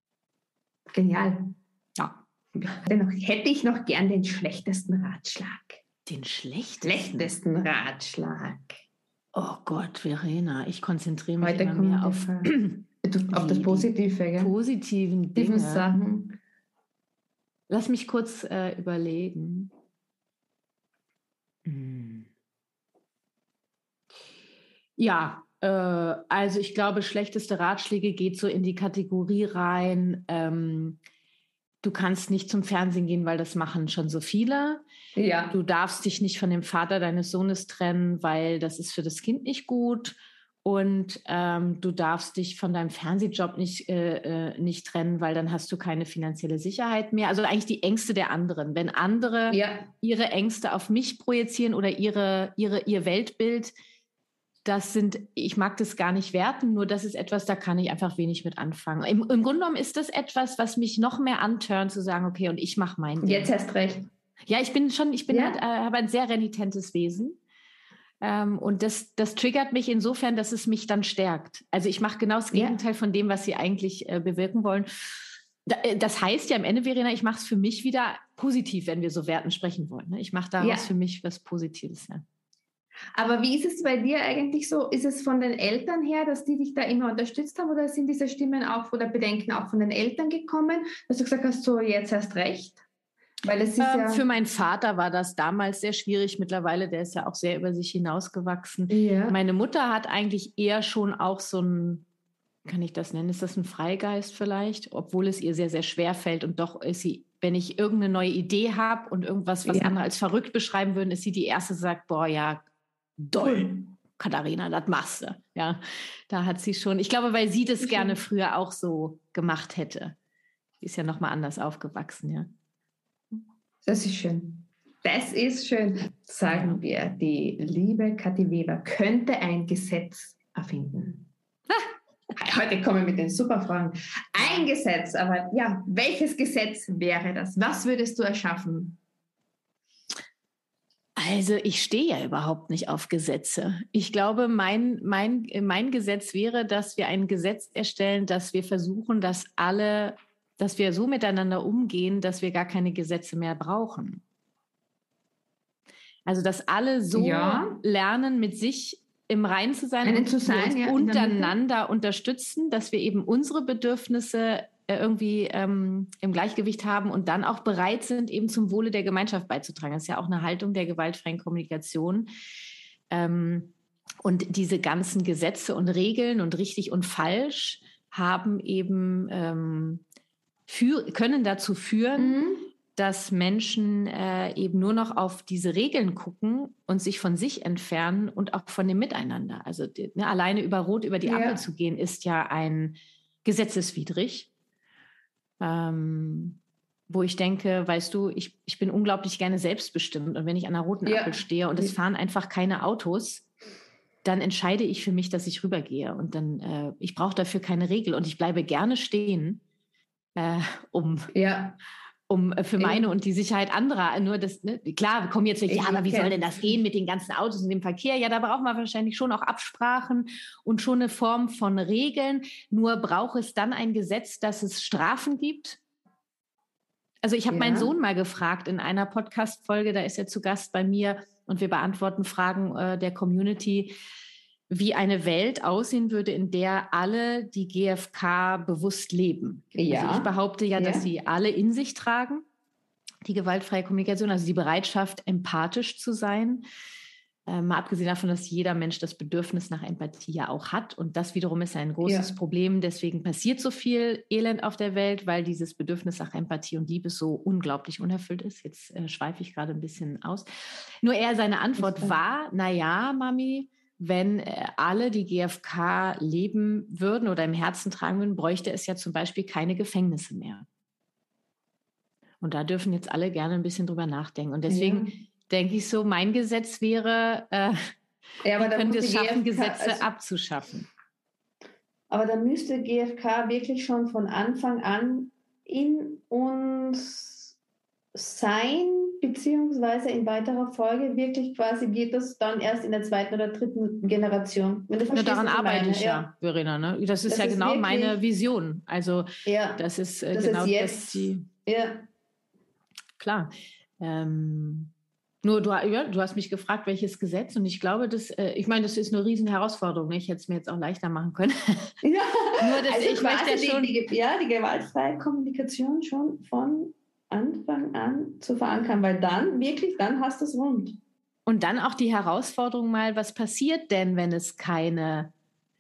Genial. Ja. Dennoch hätte ich noch gern den schlechtesten Ratschlag. Den schlechtesten? Schlechtesten Ratschlag. Oh Gott, Verena, ich konzentriere mich Heute immer mehr auf, du, auf das Positive. Gell? Positiven Dinge. Sachen. Lass mich kurz äh, überlegen. Ja, äh, also ich glaube, schlechteste Ratschläge geht so in die Kategorie rein, ähm, du kannst nicht zum Fernsehen gehen, weil das machen schon so viele. Ja. Du darfst dich nicht von dem Vater deines Sohnes trennen, weil das ist für das Kind nicht gut. Und ähm, du darfst dich von deinem Fernsehjob nicht, äh, äh, nicht trennen, weil dann hast du keine finanzielle Sicherheit mehr. Also eigentlich die Ängste der anderen. Wenn andere ja. ihre Ängste auf mich projizieren oder ihre, ihre, ihr Weltbild, das sind, ich mag das gar nicht werten, nur das ist etwas, da kann ich einfach wenig mit anfangen. Im, im Grunde genommen ist das etwas, was mich noch mehr antörnt, zu sagen, okay, und ich mache mein Ding. Jetzt hast recht. Ja, ich bin schon, ich bin ja. halt, äh, habe ein sehr renitentes Wesen. Ähm, und das, das triggert mich insofern, dass es mich dann stärkt. Also ich mache genau das Gegenteil ja. von dem, was sie eigentlich äh, bewirken wollen. Da, äh, das heißt ja am Ende, Verena, ich mache es für mich wieder positiv, wenn wir so Werten sprechen wollen. Ne? Ich mache daraus ja. für mich was Positives. Ja. Aber wie ist es bei dir eigentlich so? Ist es von den Eltern her, dass die dich da immer unterstützt haben, oder sind diese Stimmen auch oder Bedenken auch von den Eltern gekommen, dass du gesagt hast, so jetzt erst recht? Weil es ist ähm, ja für meinen Vater war das damals sehr schwierig. Mittlerweile, der ist ja auch sehr über sich hinausgewachsen. Ja. Meine Mutter hat eigentlich eher schon auch so ein, kann ich das nennen, ist das ein Freigeist vielleicht? Obwohl es ihr sehr, sehr schwer fällt. Und doch ist sie, wenn ich irgendeine neue Idee habe und irgendwas, was ja. andere als verrückt beschreiben würden, ist sie die Erste, die sagt, boah, ja, doll, Katharina, das machst du. Ja, da hat sie schon, ich glaube, weil sie das schön. gerne früher auch so gemacht hätte. Sie ist ja nochmal anders aufgewachsen, ja. Das ist schön. Das ist schön. Sagen wir, die liebe Kathi Weber könnte ein Gesetz erfinden. Ah, heute kommen wir mit den super Fragen. Ein Gesetz, aber ja, welches Gesetz wäre das? Was würdest du erschaffen? Also ich stehe ja überhaupt nicht auf Gesetze. Ich glaube, mein, mein, mein Gesetz wäre, dass wir ein Gesetz erstellen, dass wir versuchen, dass alle... dass wir so miteinander umgehen, dass wir gar keine Gesetze mehr brauchen. Also, dass alle so ja. lernen, mit sich im Reinen zu sein Einen und zu sein, uns ja, untereinander unterstützen, dass wir eben unsere Bedürfnisse irgendwie ähm, im Gleichgewicht haben und dann auch bereit sind, eben zum Wohle der Gemeinschaft beizutragen. Das ist ja auch eine Haltung der gewaltfreien Kommunikation. Ähm, und diese ganzen Gesetze und Regeln und richtig und falsch haben eben ähm, für, können dazu führen, mhm. dass Menschen äh, eben nur noch auf diese Regeln gucken und sich von sich entfernen und auch von dem Miteinander. Also ne, alleine über Rot über die Ampel ja. zu gehen, ist ja ein gesetzeswidrig. Ähm, wo ich denke, weißt du, ich, ich bin unglaublich gerne selbstbestimmt. Und wenn ich an einer roten ja. Ampel stehe und es fahren einfach keine Autos, dann entscheide ich für mich, dass ich rübergehe. Und dann, äh, ich brauche dafür keine Regel. Und ich bleibe gerne stehen, äh, um... Ja. um für meine und die Sicherheit anderer, nur das, ne, klar, wir kommen jetzt nicht, ja, aber wie soll denn das gehen mit den ganzen Autos und dem Verkehr? Ja, da braucht man wahrscheinlich schon auch Absprachen und schon eine Form von Regeln. Nur braucht es dann ein Gesetz, dass es Strafen gibt? Also ich habe ja. meinen Sohn mal gefragt in einer Podcast-Folge, da ist er zu Gast bei mir und wir beantworten Fragen äh, der Community, wie eine Welt aussehen würde, in der alle die G F K bewusst leben. Ja. Also ich behaupte ja, ja, dass sie alle in sich tragen, die gewaltfreie Kommunikation, also die Bereitschaft, empathisch zu sein. Ähm, mal abgesehen davon, dass jeder Mensch das Bedürfnis nach Empathie ja auch hat. Und das wiederum ist ein großes ja. Problem. Deswegen passiert so viel Elend auf der Welt, weil dieses Bedürfnis nach Empathie und Liebe so unglaublich unerfüllt ist. Jetzt äh, schweife ich gerade ein bisschen aus. Nur er, seine Antwort war, na ja, Mami, wenn äh, alle die G F K leben würden oder im Herzen tragen würden, bräuchte es ja zum Beispiel keine Gefängnisse mehr. Und da dürfen jetzt alle gerne ein bisschen drüber nachdenken. Und deswegen ja. denke ich so, mein Gesetz wäre, äh, ja, wir können wir es schaffen, G F K, Gesetze also, abzuschaffen. Aber da müsste G F K wirklich schon von Anfang an in uns sein, beziehungsweise in weiterer Folge wirklich quasi geht das dann erst in der zweiten oder dritten Generation. Wenn du verstehst, ja, daran arbeite ich ja, ja, Verena. Ne? Das ist das ja ist genau wirklich, meine Vision. Also ja, das ist äh, das genau ist jetzt, das die. Ja. Klar. Ähm, nur du, ja, du hast mich gefragt, welches Gesetz, und ich glaube, das, äh, ich meine, das ist eine riesen Herausforderung. Ich hätte es mir jetzt auch leichter machen können. Ja, nur dass also ich möchte die, schon, die, ja, die gewaltfreie Kommunikation schon von Anfang an zu verankern, weil dann wirklich, dann hast du es rund. Und dann auch die Herausforderung mal, was passiert denn, wenn es keine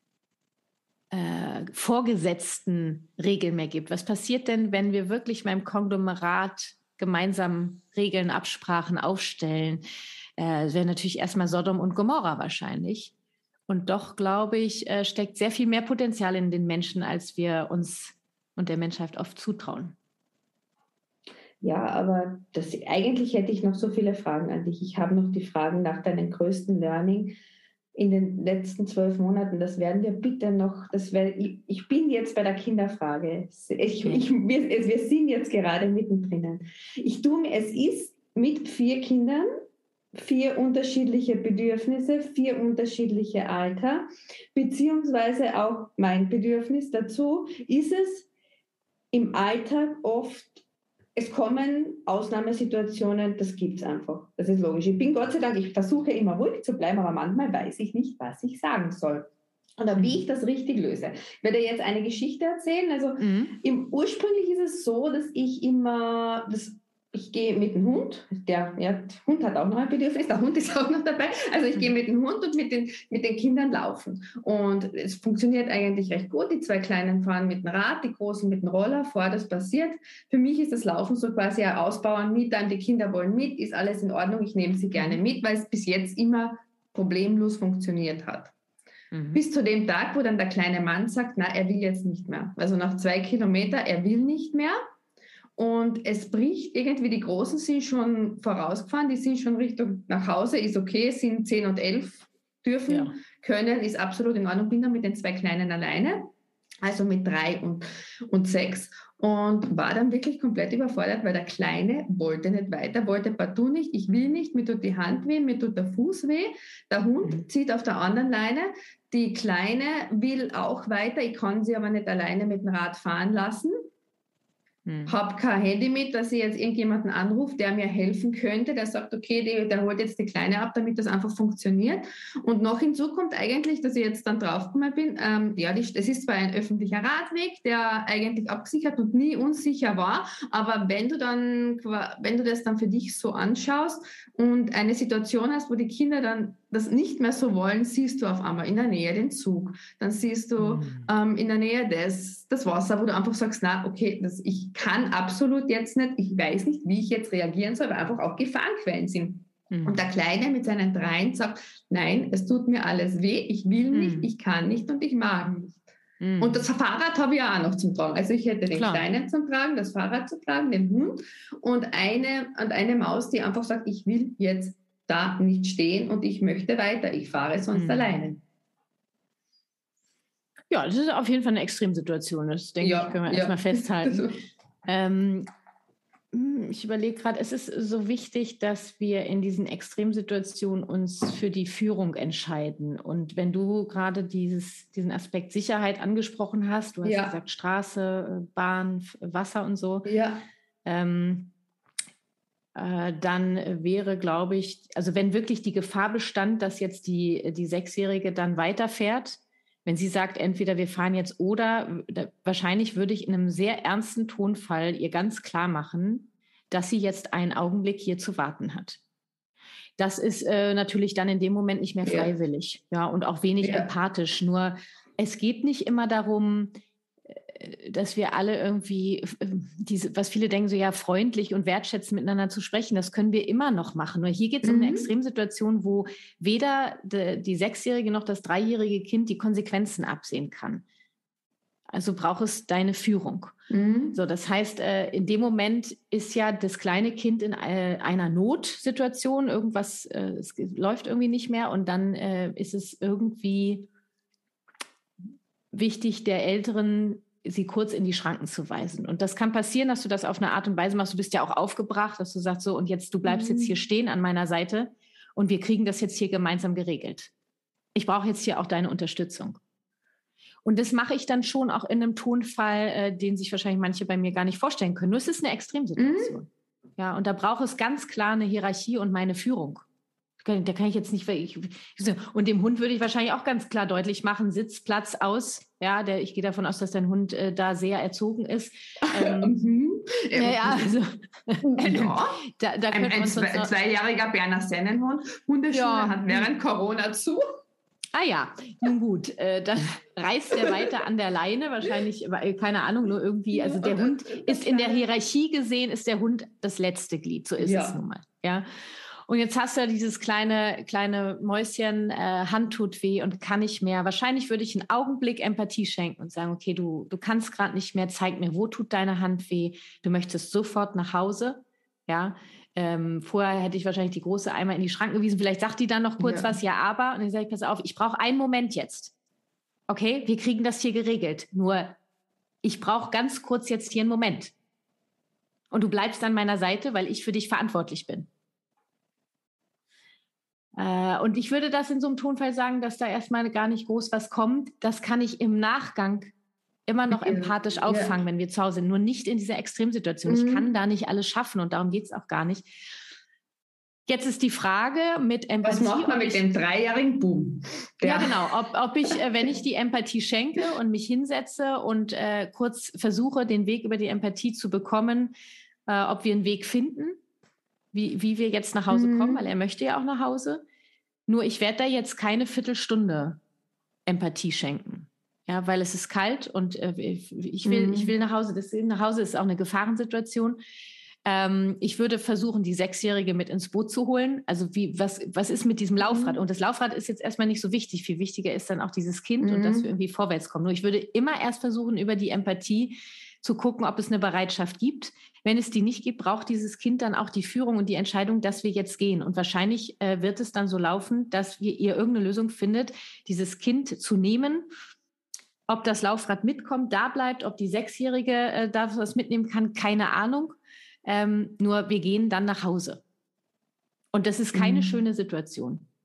äh, vorgesetzten Regeln mehr gibt? Was passiert denn, wenn wir wirklich mal im Konglomerat gemeinsam Regeln, Absprachen aufstellen? Äh, das wäre natürlich erstmal Sodom und Gomorra wahrscheinlich. Und doch, glaube ich, äh, steckt sehr viel mehr Potenzial in den Menschen, als wir uns und der Menschheit oft zutrauen. Ja, aber das, eigentlich hätte ich noch so viele Fragen an dich. Ich habe noch die Fragen nach deinem größten Learning in den letzten zwölf Monaten. Das werden wir bitte noch, das wär, ich, ich bin jetzt bei der Kinderfrage. Ich, ich, wir, wir sind jetzt gerade mittendrin. Ich tue mir, es ist mit vier Kindern, vier unterschiedliche Bedürfnisse, vier unterschiedliche Alter, beziehungsweise auch mein Bedürfnis dazu, ist es im Alltag oft, es kommen Ausnahmesituationen, das gibt es einfach. Das ist logisch. Ich bin Gott sei Dank, ich versuche immer ruhig zu bleiben, aber manchmal weiß ich nicht, was ich sagen soll. Oder wie ich das richtig löse. Ich werde jetzt eine Geschichte erzählen. Also mhm. im, ursprünglich ist es so, dass ich immer, das, ich gehe mit dem Hund, der, ja, der Hund hat auch noch ein Bedürfnis, der Hund ist auch noch dabei. Also ich gehe mit dem Hund und mit den, mit den Kindern laufen. Und es funktioniert eigentlich recht gut. Die zwei Kleinen fahren mit dem Rad, die Großen mit dem Roller vor, das passiert. Für mich ist das Laufen so quasi ein Ausbauen mit, dann die Kinder wollen mit, ist alles in Ordnung, ich nehme sie gerne mit, weil es bis jetzt immer problemlos funktioniert hat. Mhm. Bis zu dem Tag, wo dann der kleine Mann sagt, na, er will jetzt nicht mehr. Also nach zwei Kilometern, er will nicht mehr. Und es bricht irgendwie, die Großen sind schon vorausgefahren, die sind schon Richtung nach Hause, ist okay, sind zehn und elf, dürfen, ja. können, ist absolut in Ordnung, bin dann mit den zwei Kleinen alleine, also mit drei und, und sechs, und war dann wirklich komplett überfordert, weil der Kleine wollte nicht weiter, wollte partout nicht, ich will nicht, mir tut die Hand weh, mir tut der Fuß weh, der Hund mhm. zieht auf der anderen Leine, die Kleine will auch weiter, ich kann sie aber nicht alleine mit dem Rad fahren lassen. Hm. Habe kein Handy mit, dass ich jetzt irgendjemanden anrufe, der mir helfen könnte, der sagt, okay, die, der holt jetzt die Kleine ab, damit das einfach funktioniert. Und noch hinzu kommt eigentlich, dass ich jetzt dann draufgekommen bin, ähm, ja, das ist zwar ein öffentlicher Radweg, der eigentlich abgesichert und nie unsicher war, aber wenn du dann, wenn du das dann für dich so anschaust und eine Situation hast, wo die Kinder dann das nicht mehr so wollen, siehst du auf einmal in der Nähe den Zug. Dann siehst du mhm. ähm, in der Nähe des, das Wasser, wo du einfach sagst, na, okay, das, ich kann absolut jetzt nicht, ich weiß nicht, wie ich jetzt reagieren soll, weil einfach auch Gefahrenquellen sind. Mhm. Und der Kleine mit seinen Dreien sagt, nein, es tut mir alles weh, ich will mhm. nicht, ich kann nicht und ich mag nicht. Mhm. Und das Fahrrad habe ich ja auch noch zum Tragen. Also ich hätte den Klar. Kleinen zum Tragen, das Fahrrad zu tragen, den Hund und eine, und eine Maus, die einfach sagt, ich will jetzt da nicht stehen und ich möchte weiter, ich fahre sonst mhm. alleine. Ja, das ist auf jeden Fall eine Extremsituation, das denke ja, ich, können wir ja. erstmal festhalten. ähm, ich überlege gerade, es ist so wichtig, dass wir in diesen Extremsituationen uns für die Führung entscheiden. Und wenn du gerade dieses, diesen Aspekt Sicherheit angesprochen hast, du hast ja. gesagt Straße, Bahn, Wasser und so, ja. ähm, dann wäre, glaube ich, also wenn wirklich die Gefahr bestand, dass jetzt die, die Sechsjährige dann weiterfährt, wenn sie sagt, entweder wir fahren jetzt oder, wahrscheinlich würde ich in einem sehr ernsten Tonfall ihr ganz klar machen, dass sie jetzt einen Augenblick hier zu warten hat. Das ist äh, natürlich dann in dem Moment nicht mehr freiwillig, ja, ja und auch wenig ja. empathisch. Nur es geht nicht immer darum, dass wir alle irgendwie, diese, was viele denken, so ja, freundlich und wertschätzend miteinander zu sprechen, das können wir immer noch machen. Nur hier geht es mhm. um eine Extremsituation, wo weder de, die Sechsjährige noch das dreijährige Kind die Konsequenzen absehen kann. Also braucht es deine Führung. Mhm. So, das heißt, in dem Moment ist ja das kleine Kind in einer Notsituation, irgendwas, es läuft irgendwie nicht mehr und dann ist es irgendwie wichtig, der Älteren sie kurz in die Schranken zu weisen. Und das kann passieren, dass du das auf eine Art und Weise machst. Du bist ja auch aufgebracht, dass du sagst so, und jetzt, du bleibst mhm. jetzt hier stehen an meiner Seite und wir kriegen das jetzt hier gemeinsam geregelt. Ich brauche jetzt hier auch deine Unterstützung. Und das mache ich dann schon auch in einem Tonfall, äh, den sich wahrscheinlich manche bei mir gar nicht vorstellen können. Nur es ist eine Extremsituation. Mhm. Ja, und da braucht es ganz klar eine Hierarchie und meine Führung. Da kann ich jetzt nicht, ich, und dem Hund würde ich wahrscheinlich auch ganz klar deutlich machen, Sitz, Platz, aus. Ja, der, ich gehe davon aus, dass dein Hund äh, da sehr erzogen ist. Ähm, mhm. ja, ja, also, ja. da, da ein, ein zwei, zweijähriger Berner Sennenhund, Hundeschule ja. hat während Corona zu. Ah ja, nun gut, äh, dann reißt er weiter an der Leine, wahrscheinlich, keine Ahnung, nur irgendwie, also der Hund ist in der Hierarchie gesehen, ist der Hund das letzte Glied, so ist ja. es nun mal, ja. Und jetzt hast du ja dieses kleine, kleine Mäuschen, äh, Hand tut weh und kann nicht mehr. Wahrscheinlich würde ich einen Augenblick Empathie schenken und sagen, okay, du, du kannst gerade nicht mehr, zeig mir, wo tut deine Hand weh? Du möchtest sofort nach Hause, ja. Ähm, vorher hätte ich wahrscheinlich die Große einmal in die Schranken gewiesen. Vielleicht sagt die dann noch kurz ja. was, ja, aber. Und dann sage ich, pass auf, ich brauche einen Moment jetzt. Okay, wir kriegen das hier geregelt. Nur, ich brauche ganz kurz jetzt hier einen Moment. Und du bleibst an meiner Seite, weil ich für dich verantwortlich bin. Und ich würde das in so einem Tonfall sagen, dass da erstmal gar nicht groß was kommt. Das kann ich im Nachgang immer noch empathisch auffangen, ja. wenn wir zu Hause sind. Nur nicht in dieser Extremsituation. Mhm. Ich kann da nicht alles schaffen und darum geht es auch gar nicht. Jetzt ist die Frage mit Empathie. Was macht man mit ich, dem dreijährigen Boom? Ja, ja genau. Ob, ob ich, wenn ich die Empathie schenke und mich hinsetze und äh, kurz versuche, den Weg über die Empathie zu bekommen, äh, ob wir einen Weg finden, Wie, wie wir jetzt nach Hause kommen, weil er möchte ja auch nach Hause. Nur ich werde da jetzt keine Viertelstunde Empathie schenken. Ja, weil es ist kalt und äh, ich, will, mhm. ich will nach Hause. Das nach Hause ist auch eine Gefahrensituation. Ähm, ich würde versuchen, die Sechsjährige mit ins Boot zu holen. Also wie, was, was ist mit diesem Laufrad? Mhm. Und das Laufrad ist jetzt erstmal nicht so wichtig. Viel wichtiger ist dann auch dieses Kind mhm. und dass wir irgendwie vorwärts kommen. Nur ich würde immer erst versuchen, über die Empathie zu gucken, ob es eine Bereitschaft gibt. Wenn es die nicht gibt, braucht dieses Kind dann auch die Führung und die Entscheidung, dass wir jetzt gehen. Und wahrscheinlich äh, wird es dann so laufen, dass wir ihr irgendeine Lösung findet, dieses Kind zu nehmen. Ob das Laufrad mitkommt, da bleibt, ob die Sechsjährige äh, da was mitnehmen kann, keine Ahnung. Ähm, nur wir gehen dann nach Hause. Und das ist keine mhm. schöne Situation.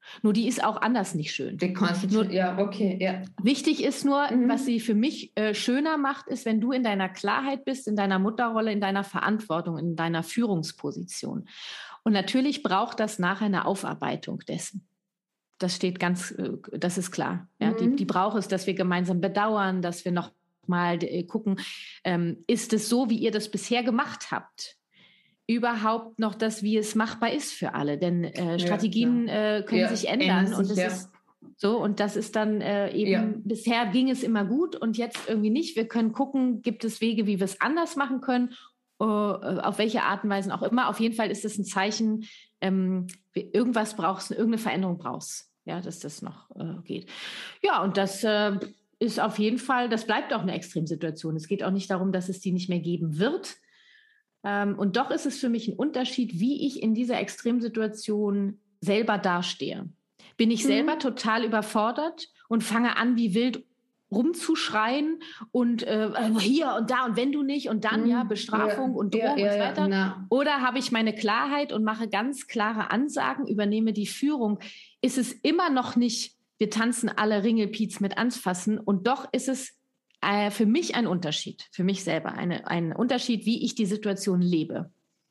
Nur die ist auch anders nicht schön. Die kannst du nur, ja, okay, ja. Wichtig ist nur, Mhm. was sie für mich äh, schöner macht, ist, wenn du in deiner Klarheit bist, in deiner Mutterrolle, in deiner Verantwortung, in deiner Führungsposition. Und natürlich braucht das nachher eine Aufarbeitung dessen. Das steht ganz, äh, das ist klar. Ja? Mhm. Die, die braucht es, dass wir gemeinsam bedauern, dass wir noch mal äh, gucken, ähm, ist es so, wie ihr das bisher gemacht habt? Überhaupt noch das, wie es machbar ist für alle. Denn äh, Strategien ja, äh, können ja, sich ändern. sich, und das ja. ist so, und das ist dann äh, eben, ja. bisher ging es immer gut und jetzt irgendwie nicht. Wir können gucken, gibt es Wege, wie wir es anders machen können, äh, auf welche Art und Weise auch immer. Auf jeden Fall ist es ein Zeichen, ähm, irgendwas brauchst, irgendeine Veränderung brauchst, ja, dass das noch äh, geht. Ja, und das äh, ist auf jeden Fall, das bleibt auch eine Extremsituation. Es geht auch nicht darum, dass es die nicht mehr geben wird. Ähm, und doch ist es für mich ein Unterschied, wie ich in dieser Extremsituation selber dastehe. Bin ich mhm. selber total überfordert und fange an, wie wild rumzuschreien und äh, hier und da und wenn du nicht und dann mhm. ja Bestrafung ja, und Drohung ja, ja, und so weiter. Ja, Oder habe ich meine Klarheit und mache ganz klare Ansagen, übernehme die Führung. Ist es immer noch nicht, wir tanzen alle Ringelpiez mit Anfassen und doch ist es äh, für mich ein Unterschied, für mich selber eine, ein Unterschied, wie ich die Situation lebe.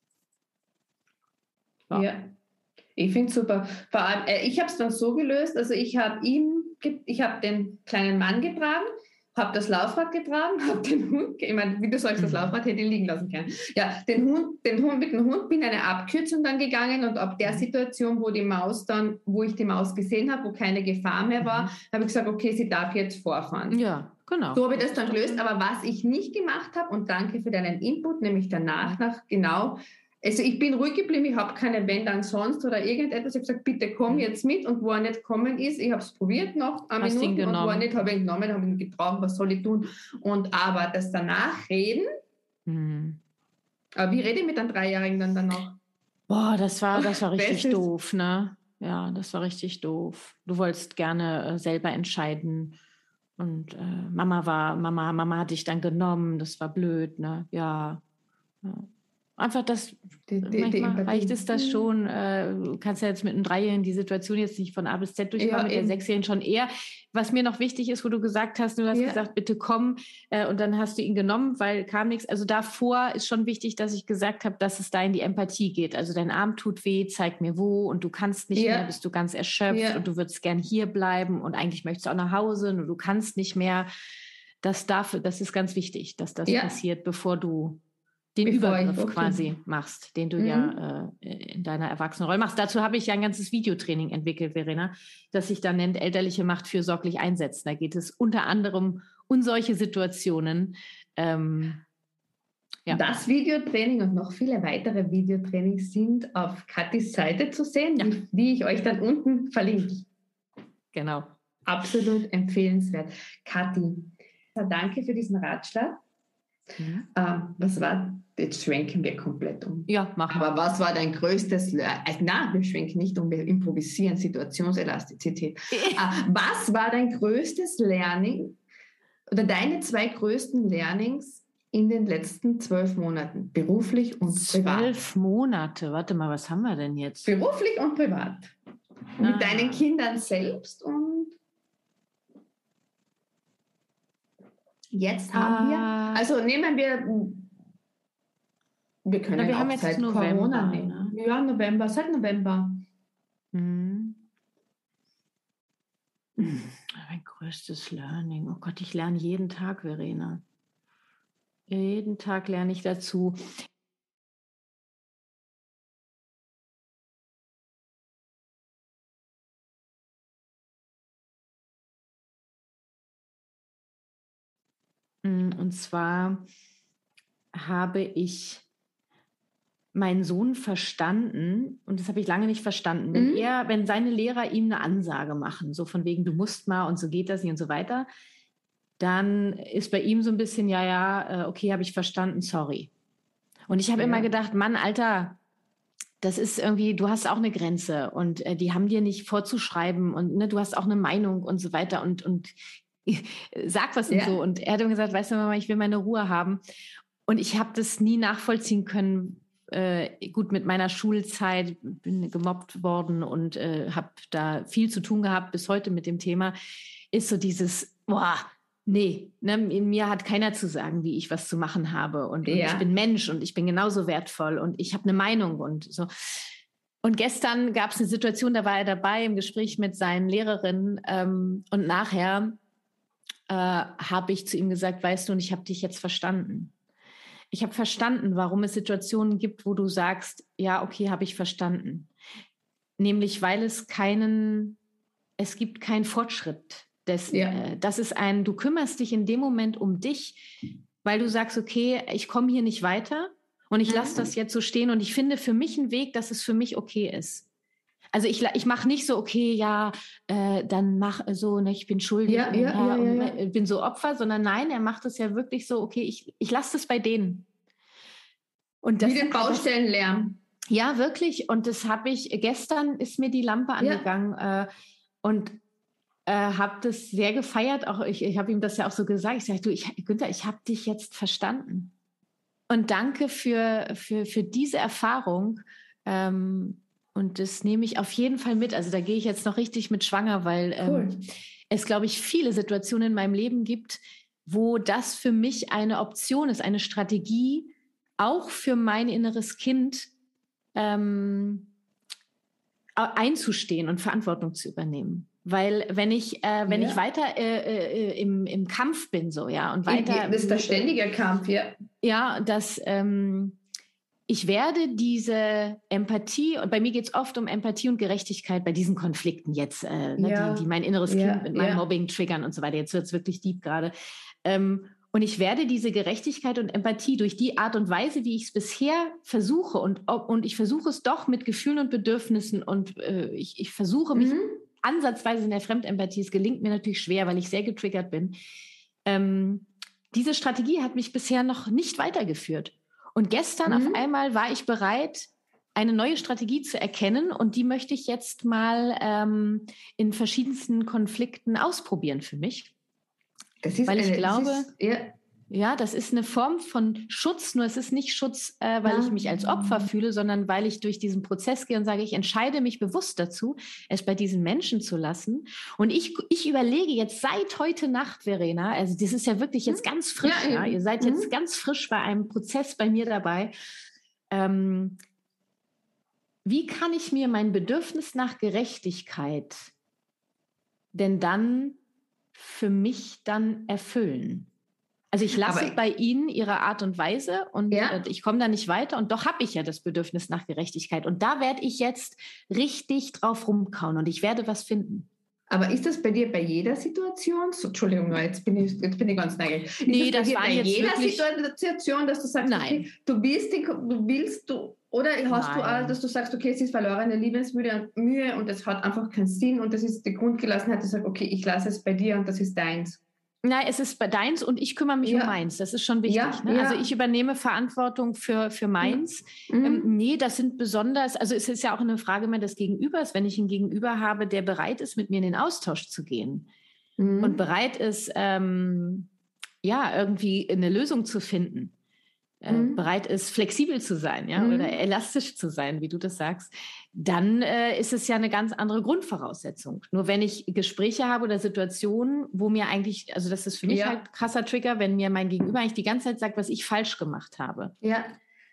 Ja. ja. Ich finde es super. Vor allem, äh, ich habe es dann so gelöst, also ich habe ihm, ich habe den kleinen Mann getragen, habe das Laufrad getragen, habe den Hund, ich meine, wie du sagst, das Laufrad hätte ich liegen lassen können. Ja, den Hund, den Hund mit dem Hund bin eine Abkürzung dann gegangen und ab der Situation, wo die Maus dann, wo ich die Maus gesehen habe, wo keine Gefahr mehr war, mhm. habe ich gesagt, okay, sie darf jetzt vorfahren. Ja, genau. So habe ich das dann gelöst, aber was ich nicht gemacht habe, und danke für deinen Input, nämlich danach, nach genau, also ich bin ruhig geblieben, ich habe keine Wenn dann sonst oder irgendetwas. Ich habe gesagt, bitte komm jetzt mit. Und wo er nicht gekommen ist, ich habe es probiert noch eine Hast Minute. Und wo er nicht, habe ich ihn genommen, habe ihn gebraucht, was soll ich tun? Und aber das danach reden, mhm. aber wie rede ich mit einem Dreijährigen dann danach? Boah, das war, das war richtig Bestes. doof, ne? Ja, das war richtig doof. Du wolltest gerne äh, selber entscheiden. Und äh, Mama war, Mama, Mama hat dich dann genommen, das war blöd, ne? Ja. ja. Einfach das, die, die, manchmal die reicht es das schon. Äh, du kannst ja jetzt mit einem Dreijährigen die Situation jetzt nicht von A bis Z durchkommen, ja, mit eben. Der Sechsjährigen schon eher. Was mir noch wichtig ist, wo du gesagt hast, du hast ja. gesagt, bitte komm, äh, und dann hast du ihn genommen, weil kam nichts. Also davor ist schon wichtig, dass ich gesagt habe, dass es da in die Empathie geht. Also dein Arm tut weh, zeig mir wo und du kannst nicht ja. mehr, bist du ganz erschöpft ja. und du würdest gern hier bleiben und eigentlich möchtest du auch nach Hause und du kannst nicht mehr. Das, darf, das ist ganz wichtig, dass das ja. passiert, bevor du den Bevor Übergriff ich, okay. quasi machst, den du mhm. ja äh, in deiner Erwachsenenrolle machst. Dazu habe ich ja ein ganzes Videotraining entwickelt, Verena, das sich dann nennt, elterliche Macht fürsorglich einsetzen. Da geht es unter anderem um solche Situationen. Ähm, ja. Das Videotraining und noch viele weitere Videotrainings sind auf Kathis Seite zu sehen, ja. die, die ich euch dann unten verlinke. Genau. Absolut empfehlenswert. Kathi, danke für diesen Ratschlag. Mhm. Ähm, was war, jetzt schwenken wir komplett um. Ja, machen wir. Aber was war dein größtes, äh, nein, wir schwenken nicht um, wir improvisieren, Situationselastizität. äh, was war dein größtes Learning oder deine zwei größten Learnings in den letzten zwölf Monaten, beruflich und privat? Zwölf Monate, warte mal, was haben wir denn jetzt? Beruflich und privat. Ah. Mit deinen Kindern selbst und jetzt haben wir, ah. also nehmen wir, wir können Na, wir auch haben jetzt seit November, Corona nehmen. Ne? Ja, November, seit November. Hm. Mein größtes Learning. Oh Gott, ich lerne jeden Tag, Verena. Jeden Tag lerne ich dazu. Und zwar habe ich meinen Sohn verstanden, und das habe ich lange nicht verstanden, wenn Mhm. er, wenn seine Lehrer ihm eine Ansage machen, so von wegen, du musst mal und so geht das nicht und so weiter, dann ist bei ihm so ein bisschen, ja, ja, okay, habe ich verstanden, sorry. Und ich habe Ja. immer gedacht, Mann, Alter, das ist irgendwie, du hast auch eine Grenze und äh, die haben dir nicht vorzuschreiben und ne, du hast auch eine Meinung und so weiter und, und sag was und Ja. so. Und er hat immer gesagt, weißt du, Mama, ich will meine Ruhe haben. Und ich habe das nie nachvollziehen können, äh, gut, mit meiner Schulzeit bin gemobbt worden und äh, habe da viel zu tun gehabt, bis heute mit dem Thema, ist so dieses, boah, nee, ne, mir hat keiner zu sagen, wie ich was zu machen habe. Und, Ja. und ich bin Mensch und ich bin genauso wertvoll und ich habe eine Meinung und so. Und gestern gab es eine Situation, da war er dabei im Gespräch mit seinen Lehrerinnen ähm, und nachher äh, habe ich zu ihm gesagt, weißt du, und ich habe dich jetzt verstanden. Ich habe verstanden, warum es Situationen gibt, wo du sagst, ja, okay, habe ich verstanden. Nämlich, weil es keinen, es gibt keinen Fortschritt dessen. Ja. Äh, das ist ein, du kümmerst dich in dem Moment um dich, weil du sagst, okay, ich komme hier nicht weiter und ich lasse das jetzt so stehen und ich finde für mich einen Weg, dass es für mich okay ist. Also ich, ich mache nicht so, okay, ja, äh, dann mach so, ne, ich bin schuldig, Ja, und, ja, ja, und, ja, äh, bin so Opfer, sondern nein, er macht es ja wirklich so, okay, ich, ich lasse das bei denen. Und das, Wie den Baustellenlärm. ja, wirklich. Und das habe ich, gestern ist mir die Lampe angegangen äh, und äh, habe das sehr gefeiert. Auch ich, ich habe ihm das ja auch so gesagt. Ich sage, du, ich, Günther, ich habe dich jetzt verstanden. Und danke für, für, für diese Erfahrung. Ähm, und das nehme ich auf jeden Fall mit. Also da gehe ich jetzt noch richtig mit schwanger, weil Cool. ähm, es, glaube ich, viele Situationen in meinem Leben gibt, wo das für mich eine Option ist, eine Strategie, auch für mein inneres Kind ähm, einzustehen und Verantwortung zu übernehmen. Weil wenn ich, äh, wenn Ja. ich weiter äh, äh, im, im Kampf bin, so, ja, und weiter. Das ist der ständige Kampf, ja. Ja, dass ähm, ich werde diese Empathie, und bei mir geht es oft um Empathie und Gerechtigkeit bei diesen Konflikten jetzt, äh, ne, Ja. die, die mein inneres Ja, Kind mit meinem ja. Mobbing triggern und so weiter. Jetzt wird es wirklich deep gerade. Ähm, und ich werde diese Gerechtigkeit und Empathie durch die Art und Weise, wie ich es bisher versuche, und, und ich versuche es doch mit Gefühlen und Bedürfnissen und äh, ich, ich versuche mich Mhm. ansatzweise in der Fremdempathie, es gelingt mir natürlich schwer, weil ich sehr getriggert bin. Ähm, diese Strategie hat mich bisher noch nicht weitergeführt. Und gestern Mhm. auf einmal war ich bereit, eine neue Strategie zu erkennen und die möchte ich jetzt mal ähm, in verschiedensten Konflikten ausprobieren für mich. Das ist Weil ich eine, glaube, das ist, ja. Ja, das ist eine Form von Schutz, nur es ist nicht Schutz, äh, weil Ja. ich mich als Opfer fühle, sondern weil ich durch diesen Prozess gehe und sage, ich entscheide mich bewusst dazu, es bei diesen Menschen zu lassen. Und ich, ich überlege jetzt seit heute Nacht, Verena, also das ist ja wirklich jetzt ganz frisch, Ja, ja, eben. ihr seid Mhm. jetzt ganz frisch bei einem Prozess bei mir dabei. Ähm, wie kann ich mir mein Bedürfnis nach Gerechtigkeit denn dann für mich dann erfüllen? Also ich lasse Aber- bei Ihnen Ihre Art und Weise und Ja. äh, ich komme da nicht weiter und doch habe ich ja das Bedürfnis nach Gerechtigkeit und da werde ich jetzt richtig drauf rumkauen und ich werde was finden. Aber ist das bei dir bei jeder Situation? So, Entschuldigung, jetzt bin ich, jetzt bin ich ganz neugierig. Ist Nee, das, das bei dir war bei jetzt jeder wirklich- Situation, dass du sagst, Nein. okay, du willst, die, du willst, du, oder hast du Nein. auch, dass du sagst, okay, es ist verlorene Liebensmühe und Mühe und es hat einfach keinen Sinn und das ist die Grundgelassenheit, du sagst, okay, ich lasse es bei dir und das ist deins. Nein, es ist bei deins und ich kümmere mich Ja. um meins. Das ist schon wichtig. Ja, ne? ja. Also ich übernehme Verantwortung für, für meins. Mhm. Ähm, nee, das sind besonders, also es ist ja auch eine Frage mehr des Gegenübers, wenn ich einen Gegenüber habe, der bereit ist, mit mir in den Austausch zu gehen. Mhm. Und bereit ist, ähm, ja, irgendwie eine Lösung zu finden. Äh, Mhm. bereit ist, flexibel zu sein, ja, Mhm. oder elastisch zu sein, wie du das sagst, dann äh, ist es ja eine ganz andere Grundvoraussetzung. Nur wenn ich Gespräche habe oder Situationen, wo mir eigentlich, also das ist für mich Ja. halt krasser Trigger, wenn mir mein Gegenüber eigentlich die ganze Zeit sagt, was ich falsch gemacht habe, Ja.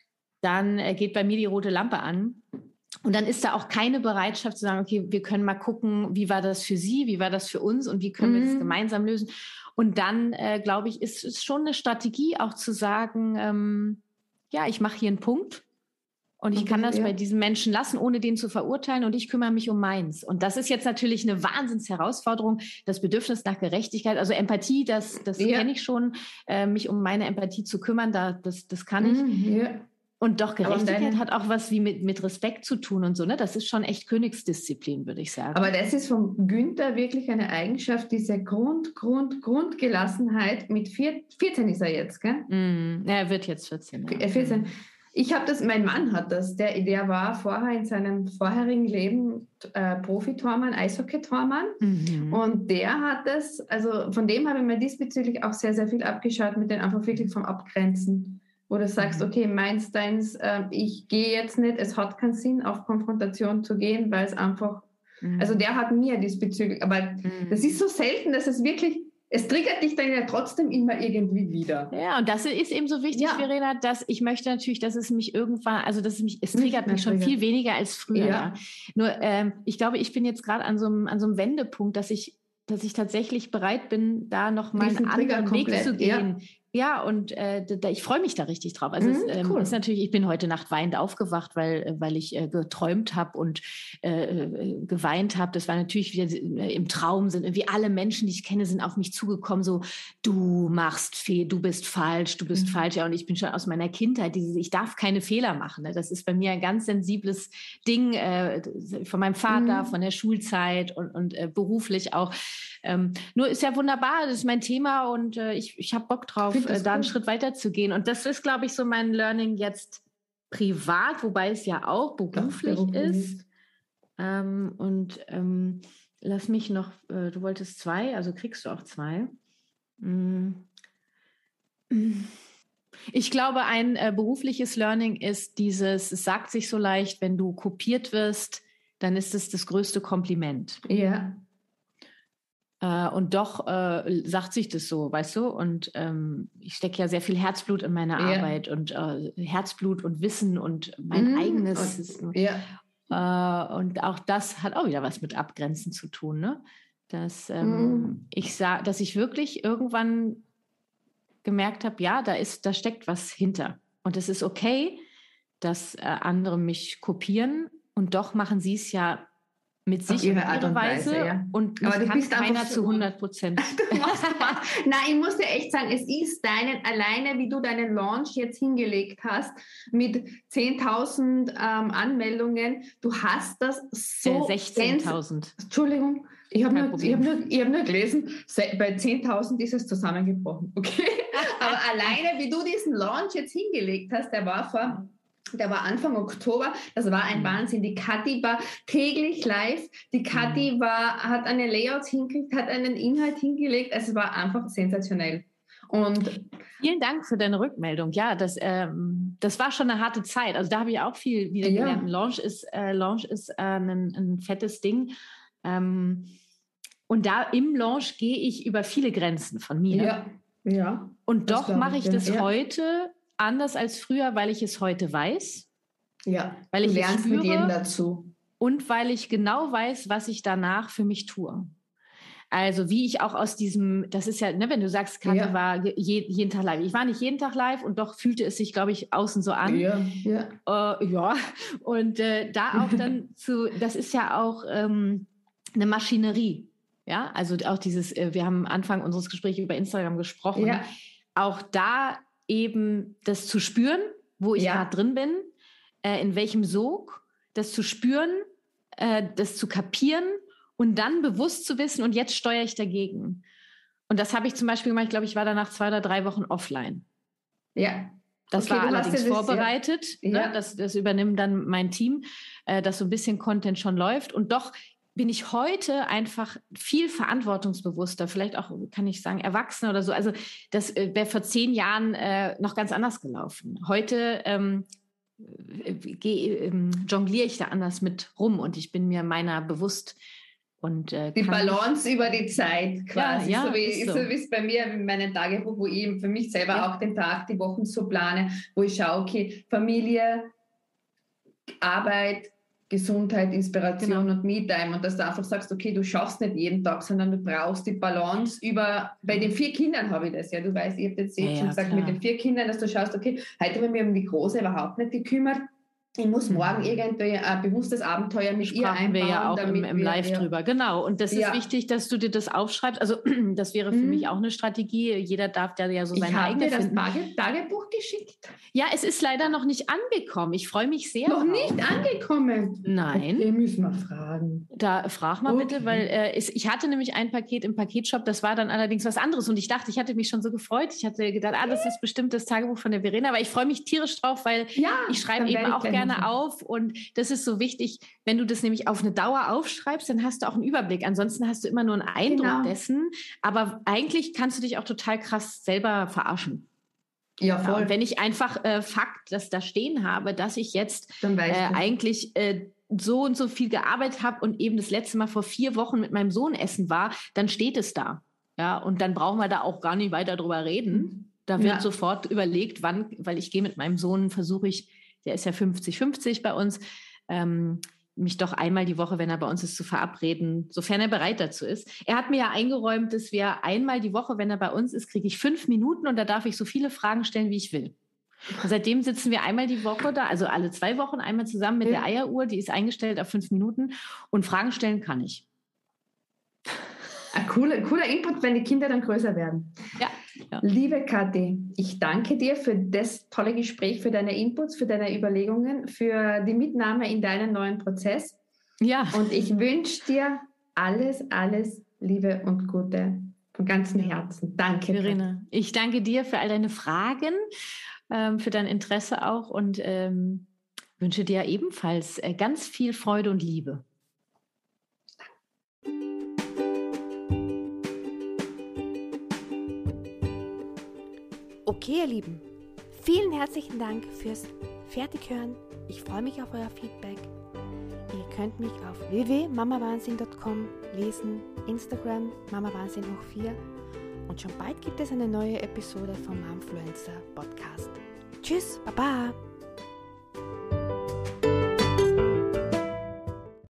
dann äh, geht bei mir die rote Lampe an. Und dann ist da auch keine Bereitschaft zu sagen, okay, wir können mal gucken, wie war das für Sie, wie war das für uns und wie können wir das Mhm. gemeinsam lösen. Und dann, äh, glaube ich, ist es schon eine Strategie auch zu sagen, ähm, ja, ich mache hier einen Punkt und ich Und kann das- das ja. bei diesem Menschen lassen, ohne den zu verurteilen und ich kümmere mich um meins. Und das ist jetzt natürlich eine Wahnsinnsherausforderung, das Bedürfnis nach Gerechtigkeit, also Empathie, das, das Ja. kenne ich schon, äh, mich um meine Empathie zu kümmern, da, das, das kann ich. Mhm. Ja. Und doch Aber Gerechtigkeit deine- hat auch was wie mit, mit Respekt zu tun und so, ne? Das ist schon echt Königsdisziplin, würde ich sagen. Aber das ist von Günther wirklich eine Eigenschaft, diese Grund, Grund, Grundgelassenheit. Mit vier, vierzehn ist er jetzt, gell? Mm, ja, er wird jetzt vierzehn. Ja. Äh, vierzehn. Ich habe das, mein Mann hat das, der, der war vorher in seinem vorherigen Leben äh, Profi-Tormann, Eishockey-Tormann. Mhm. Und der hat das, also von dem habe ich mir diesbezüglich auch sehr, sehr viel abgeschaut, mit den einfach wirklich vom Abgrenzen. wo du sagst, okay, meins, deins, äh, ich gehe jetzt nicht, es hat keinen Sinn, auf Konfrontation zu gehen, weil es einfach, mhm. also der hat mir diesbezüglich, aber mhm. das ist so selten, dass es wirklich, es triggert dich dann ja trotzdem immer irgendwie wieder. Ja, und das ist eben so wichtig, ja. Verena, dass ich möchte natürlich, dass es mich irgendwann, also dass es mich, es triggert mich schon triggert. viel weniger als früher. Ja. Ja. Nur, ähm, ich glaube, ich bin jetzt gerade an so einem, an so einem Wendepunkt, dass ich, dass ich tatsächlich bereit bin, da noch mal einen anderen Weg zu gehen. Ja. Ja, und äh, da, ich freue mich da richtig drauf. Also mhm, es ähm, cool. ist natürlich, ich bin heute Nacht weinend aufgewacht, weil, weil ich äh, geträumt habe und äh, geweint habe. Das war natürlich wieder äh, im Traum, sind irgendwie alle Menschen, die ich kenne, sind auf mich zugekommen, so, du machst Fehler, du bist falsch, du bist mhm. falsch. Ja, und ich bin schon aus meiner Kindheit, dieses, ich darf keine Fehler machen. Ne? Das ist bei mir ein ganz sensibles Ding, äh, von meinem Vater, mhm. von der Schulzeit und, und äh, beruflich auch. Ähm, nur ist ja wunderbar, das ist mein Thema und äh, ich, ich habe Bock drauf, äh, da einen Schritt weiter zu gehen. Und das ist, glaube ich, so mein Learning jetzt privat, wobei es ja auch beruflich Ach, ist. Ähm, und ähm, lass mich noch, äh, du wolltest zwei, also kriegst du auch zwei. Mm. Ich glaube, ein äh, berufliches Learning ist dieses, es sagt sich so leicht, wenn du kopiert wirst, dann ist es das größte Kompliment. Ja. Äh, und doch äh, sagt sich das so, weißt du? Und ähm, ich stecke ja sehr viel Herzblut in meine ja. Arbeit und äh, Herzblut und Wissen und mein mm. eigenes. Und, ja. äh, und auch das hat auch wieder was mit Abgrenzen zu tun, ne? Dass ähm, mm. ich sah, dass ich wirklich irgendwann gemerkt habe, ja, da ist, da steckt was hinter. Und es ist okay, dass äh, andere mich kopieren und doch machen sie es ja mit sich ihre Art und Weise, Weise ja. und aber du bist keiner zu hundert Prozent. Nein, ich muss dir echt sagen, es ist deinen, alleine wie du deinen Launch jetzt hingelegt hast, mit zehntausend ähm, Anmeldungen, du hast das so... Äh, sechzehntausend. Entschuldigung, ich habe nur, hab nur, hab nur gelesen, bei zehntausend ist es zusammengebrochen, okay? Aber alleine wie du diesen Launch jetzt hingelegt hast, der war vor... Der war Anfang Oktober, das war ein Wahnsinn. Die Kathi war täglich live, die Kathi war, hat eine Layouts hingekriegt, hat einen Inhalt hingelegt, es war einfach sensationell. Und vielen Dank für deine Rückmeldung. Ja, das, ähm, das war schon eine harte Zeit. Also da habe ich auch viel wieder ja. gelernt. Launch ist, äh, Launch ist äh, ein, ein fettes Ding. Ähm, und da im Launch gehe ich über viele Grenzen von mir. Ja, ja. Und doch mache ich das ja. heute anders als früher, weil ich es heute weiß. Ja, weil ich du lernst es spüre, mit jedem dazu. Und weil ich genau weiß, was ich danach für mich tue. Also wie ich auch aus diesem, das ist ja, ne, wenn du sagst, Kathi ja. war je, jeden Tag live. Ich war nicht jeden Tag live und doch fühlte es sich, glaube ich, außen so an. Ja, ja. Äh, ja. Und äh, da auch dann zu, das ist ja auch ähm, eine Maschinerie. Ja, also auch dieses, äh, wir haben am Anfang unseres Gesprächs über Instagram gesprochen. Ja. Auch da eben das zu spüren, wo ich ja. gerade drin bin, äh, in welchem Sog, das zu spüren, äh, das zu kapieren und dann bewusst zu wissen, und jetzt steuere ich dagegen. Und das habe ich zum Beispiel gemacht, ich glaube, ich war danach zwei oder drei Wochen offline. Ja. Das okay, war allerdings ja vorbereitet. Ja. Ne? Das, das übernimmt dann mein Team, äh, dass so ein bisschen Content schon läuft. Und doch bin ich heute einfach viel verantwortungsbewusster, vielleicht auch, kann ich sagen, erwachsener oder so. Also das äh, wäre vor zehn Jahren äh, noch ganz anders gelaufen. Heute ähm, äh, jongliere ich da anders mit rum und ich bin mir meiner bewusst. Und, äh, die Balance über die Zeit quasi, ja, ja, so wie ist so. so wie es bei mir in meinem Tagebuch, wo ich für mich selber ja. auch den Tag, die Wochen so plane, wo ich schaue, okay, Familie, Arbeit, Gesundheit, Inspiration genau. und Me-Time, und dass du einfach sagst, okay, du schaffst nicht jeden Tag, sondern du brauchst die Balance über, bei den vier Kindern habe ich das, ja, du weißt, ich habe jetzt ja, schon ja, gesagt, klar. mit den vier Kindern, dass du schaust, okay, heute habe ich mich um die Große überhaupt nicht gekümmert, ich muss morgen irgendwie ein bewusstes Abenteuer mit ihr einbauen. Wir ja auch im, im Live wir, drüber. Genau. Und das ja. ist wichtig, dass du dir das aufschreibst. Also das wäre für mhm. mich auch eine Strategie. Jeder darf da ja so seine eigene finden. Ich habe dir das Tagebuch geschickt. Ja, es ist leider noch nicht angekommen. Ich freue mich sehr. Noch drauf. nicht angekommen? Nein. Okay, müssen wir fragen. Da frag mal okay. bitte, weil äh, es, ich hatte nämlich ein Paket im Paketshop, das war dann allerdings was anderes. Und ich dachte, ich hatte mich schon so gefreut. Ich hatte gedacht, ah, das ist bestimmt das Tagebuch von der Verena. Aber ich freue mich tierisch drauf, weil ja, ich schreibe eben auch gerne machen. auf. Und das ist so wichtig, wenn du das nämlich auf eine Dauer aufschreibst, dann hast du auch einen Überblick. Ansonsten hast du immer nur einen Eindruck genau. dessen. Aber eigentlich kannst du dich auch total krass selber verarschen. Ja, voll. Ja, und wenn ich einfach äh, Fakt, das da stehen habe, dass ich jetzt Dann weißt äh, du. eigentlich äh, so und so viel gearbeitet habe und eben das letzte Mal vor vier Wochen mit meinem Sohn essen war, dann steht es da. Ja, und dann brauchen wir da auch gar nicht weiter drüber reden. Da wird Ja. sofort überlegt, wann, weil ich gehe mit meinem Sohn, versuche ich, der ist ja fünfzig fünfzig bei uns, ähm, mich doch einmal die Woche, wenn er bei uns ist, zu verabreden, sofern er bereit dazu ist. Er hat mir ja eingeräumt, dass wir einmal die Woche, wenn er bei uns ist, kriege ich fünf Minuten und da darf ich so viele Fragen stellen, wie ich will. Und seitdem sitzen wir einmal die Woche da, also alle zwei Wochen einmal zusammen mit Ja. der Eieruhr, die ist eingestellt auf fünf Minuten und Fragen stellen kann ich. Ein cooler, cooler Input, wenn die Kinder dann größer werden. Ja. Ja. Liebe Kathi, ich danke dir für das tolle Gespräch, für deine Inputs, für deine Überlegungen, für die Mitnahme in deinen neuen Prozess. Ja. Und ich wünsche dir alles, alles Liebe und Gute von ganzem Herzen. Danke, Verena. Ich danke dir für all deine Fragen, ähm, für dein Interesse auch und ähm, wünsche dir ebenfalls äh, ganz viel Freude und Liebe. Okay, ihr Lieben, vielen herzlichen Dank fürs Fertighören. Ich freue mich auf euer Feedback. Ihr könnt mich auf w w w punkt mama wahnsinn punkt com lesen, Instagram mamawahnsinn hoch vier und schon bald gibt es eine neue Episode vom Momfluencer Podcast. Tschüss, Baba!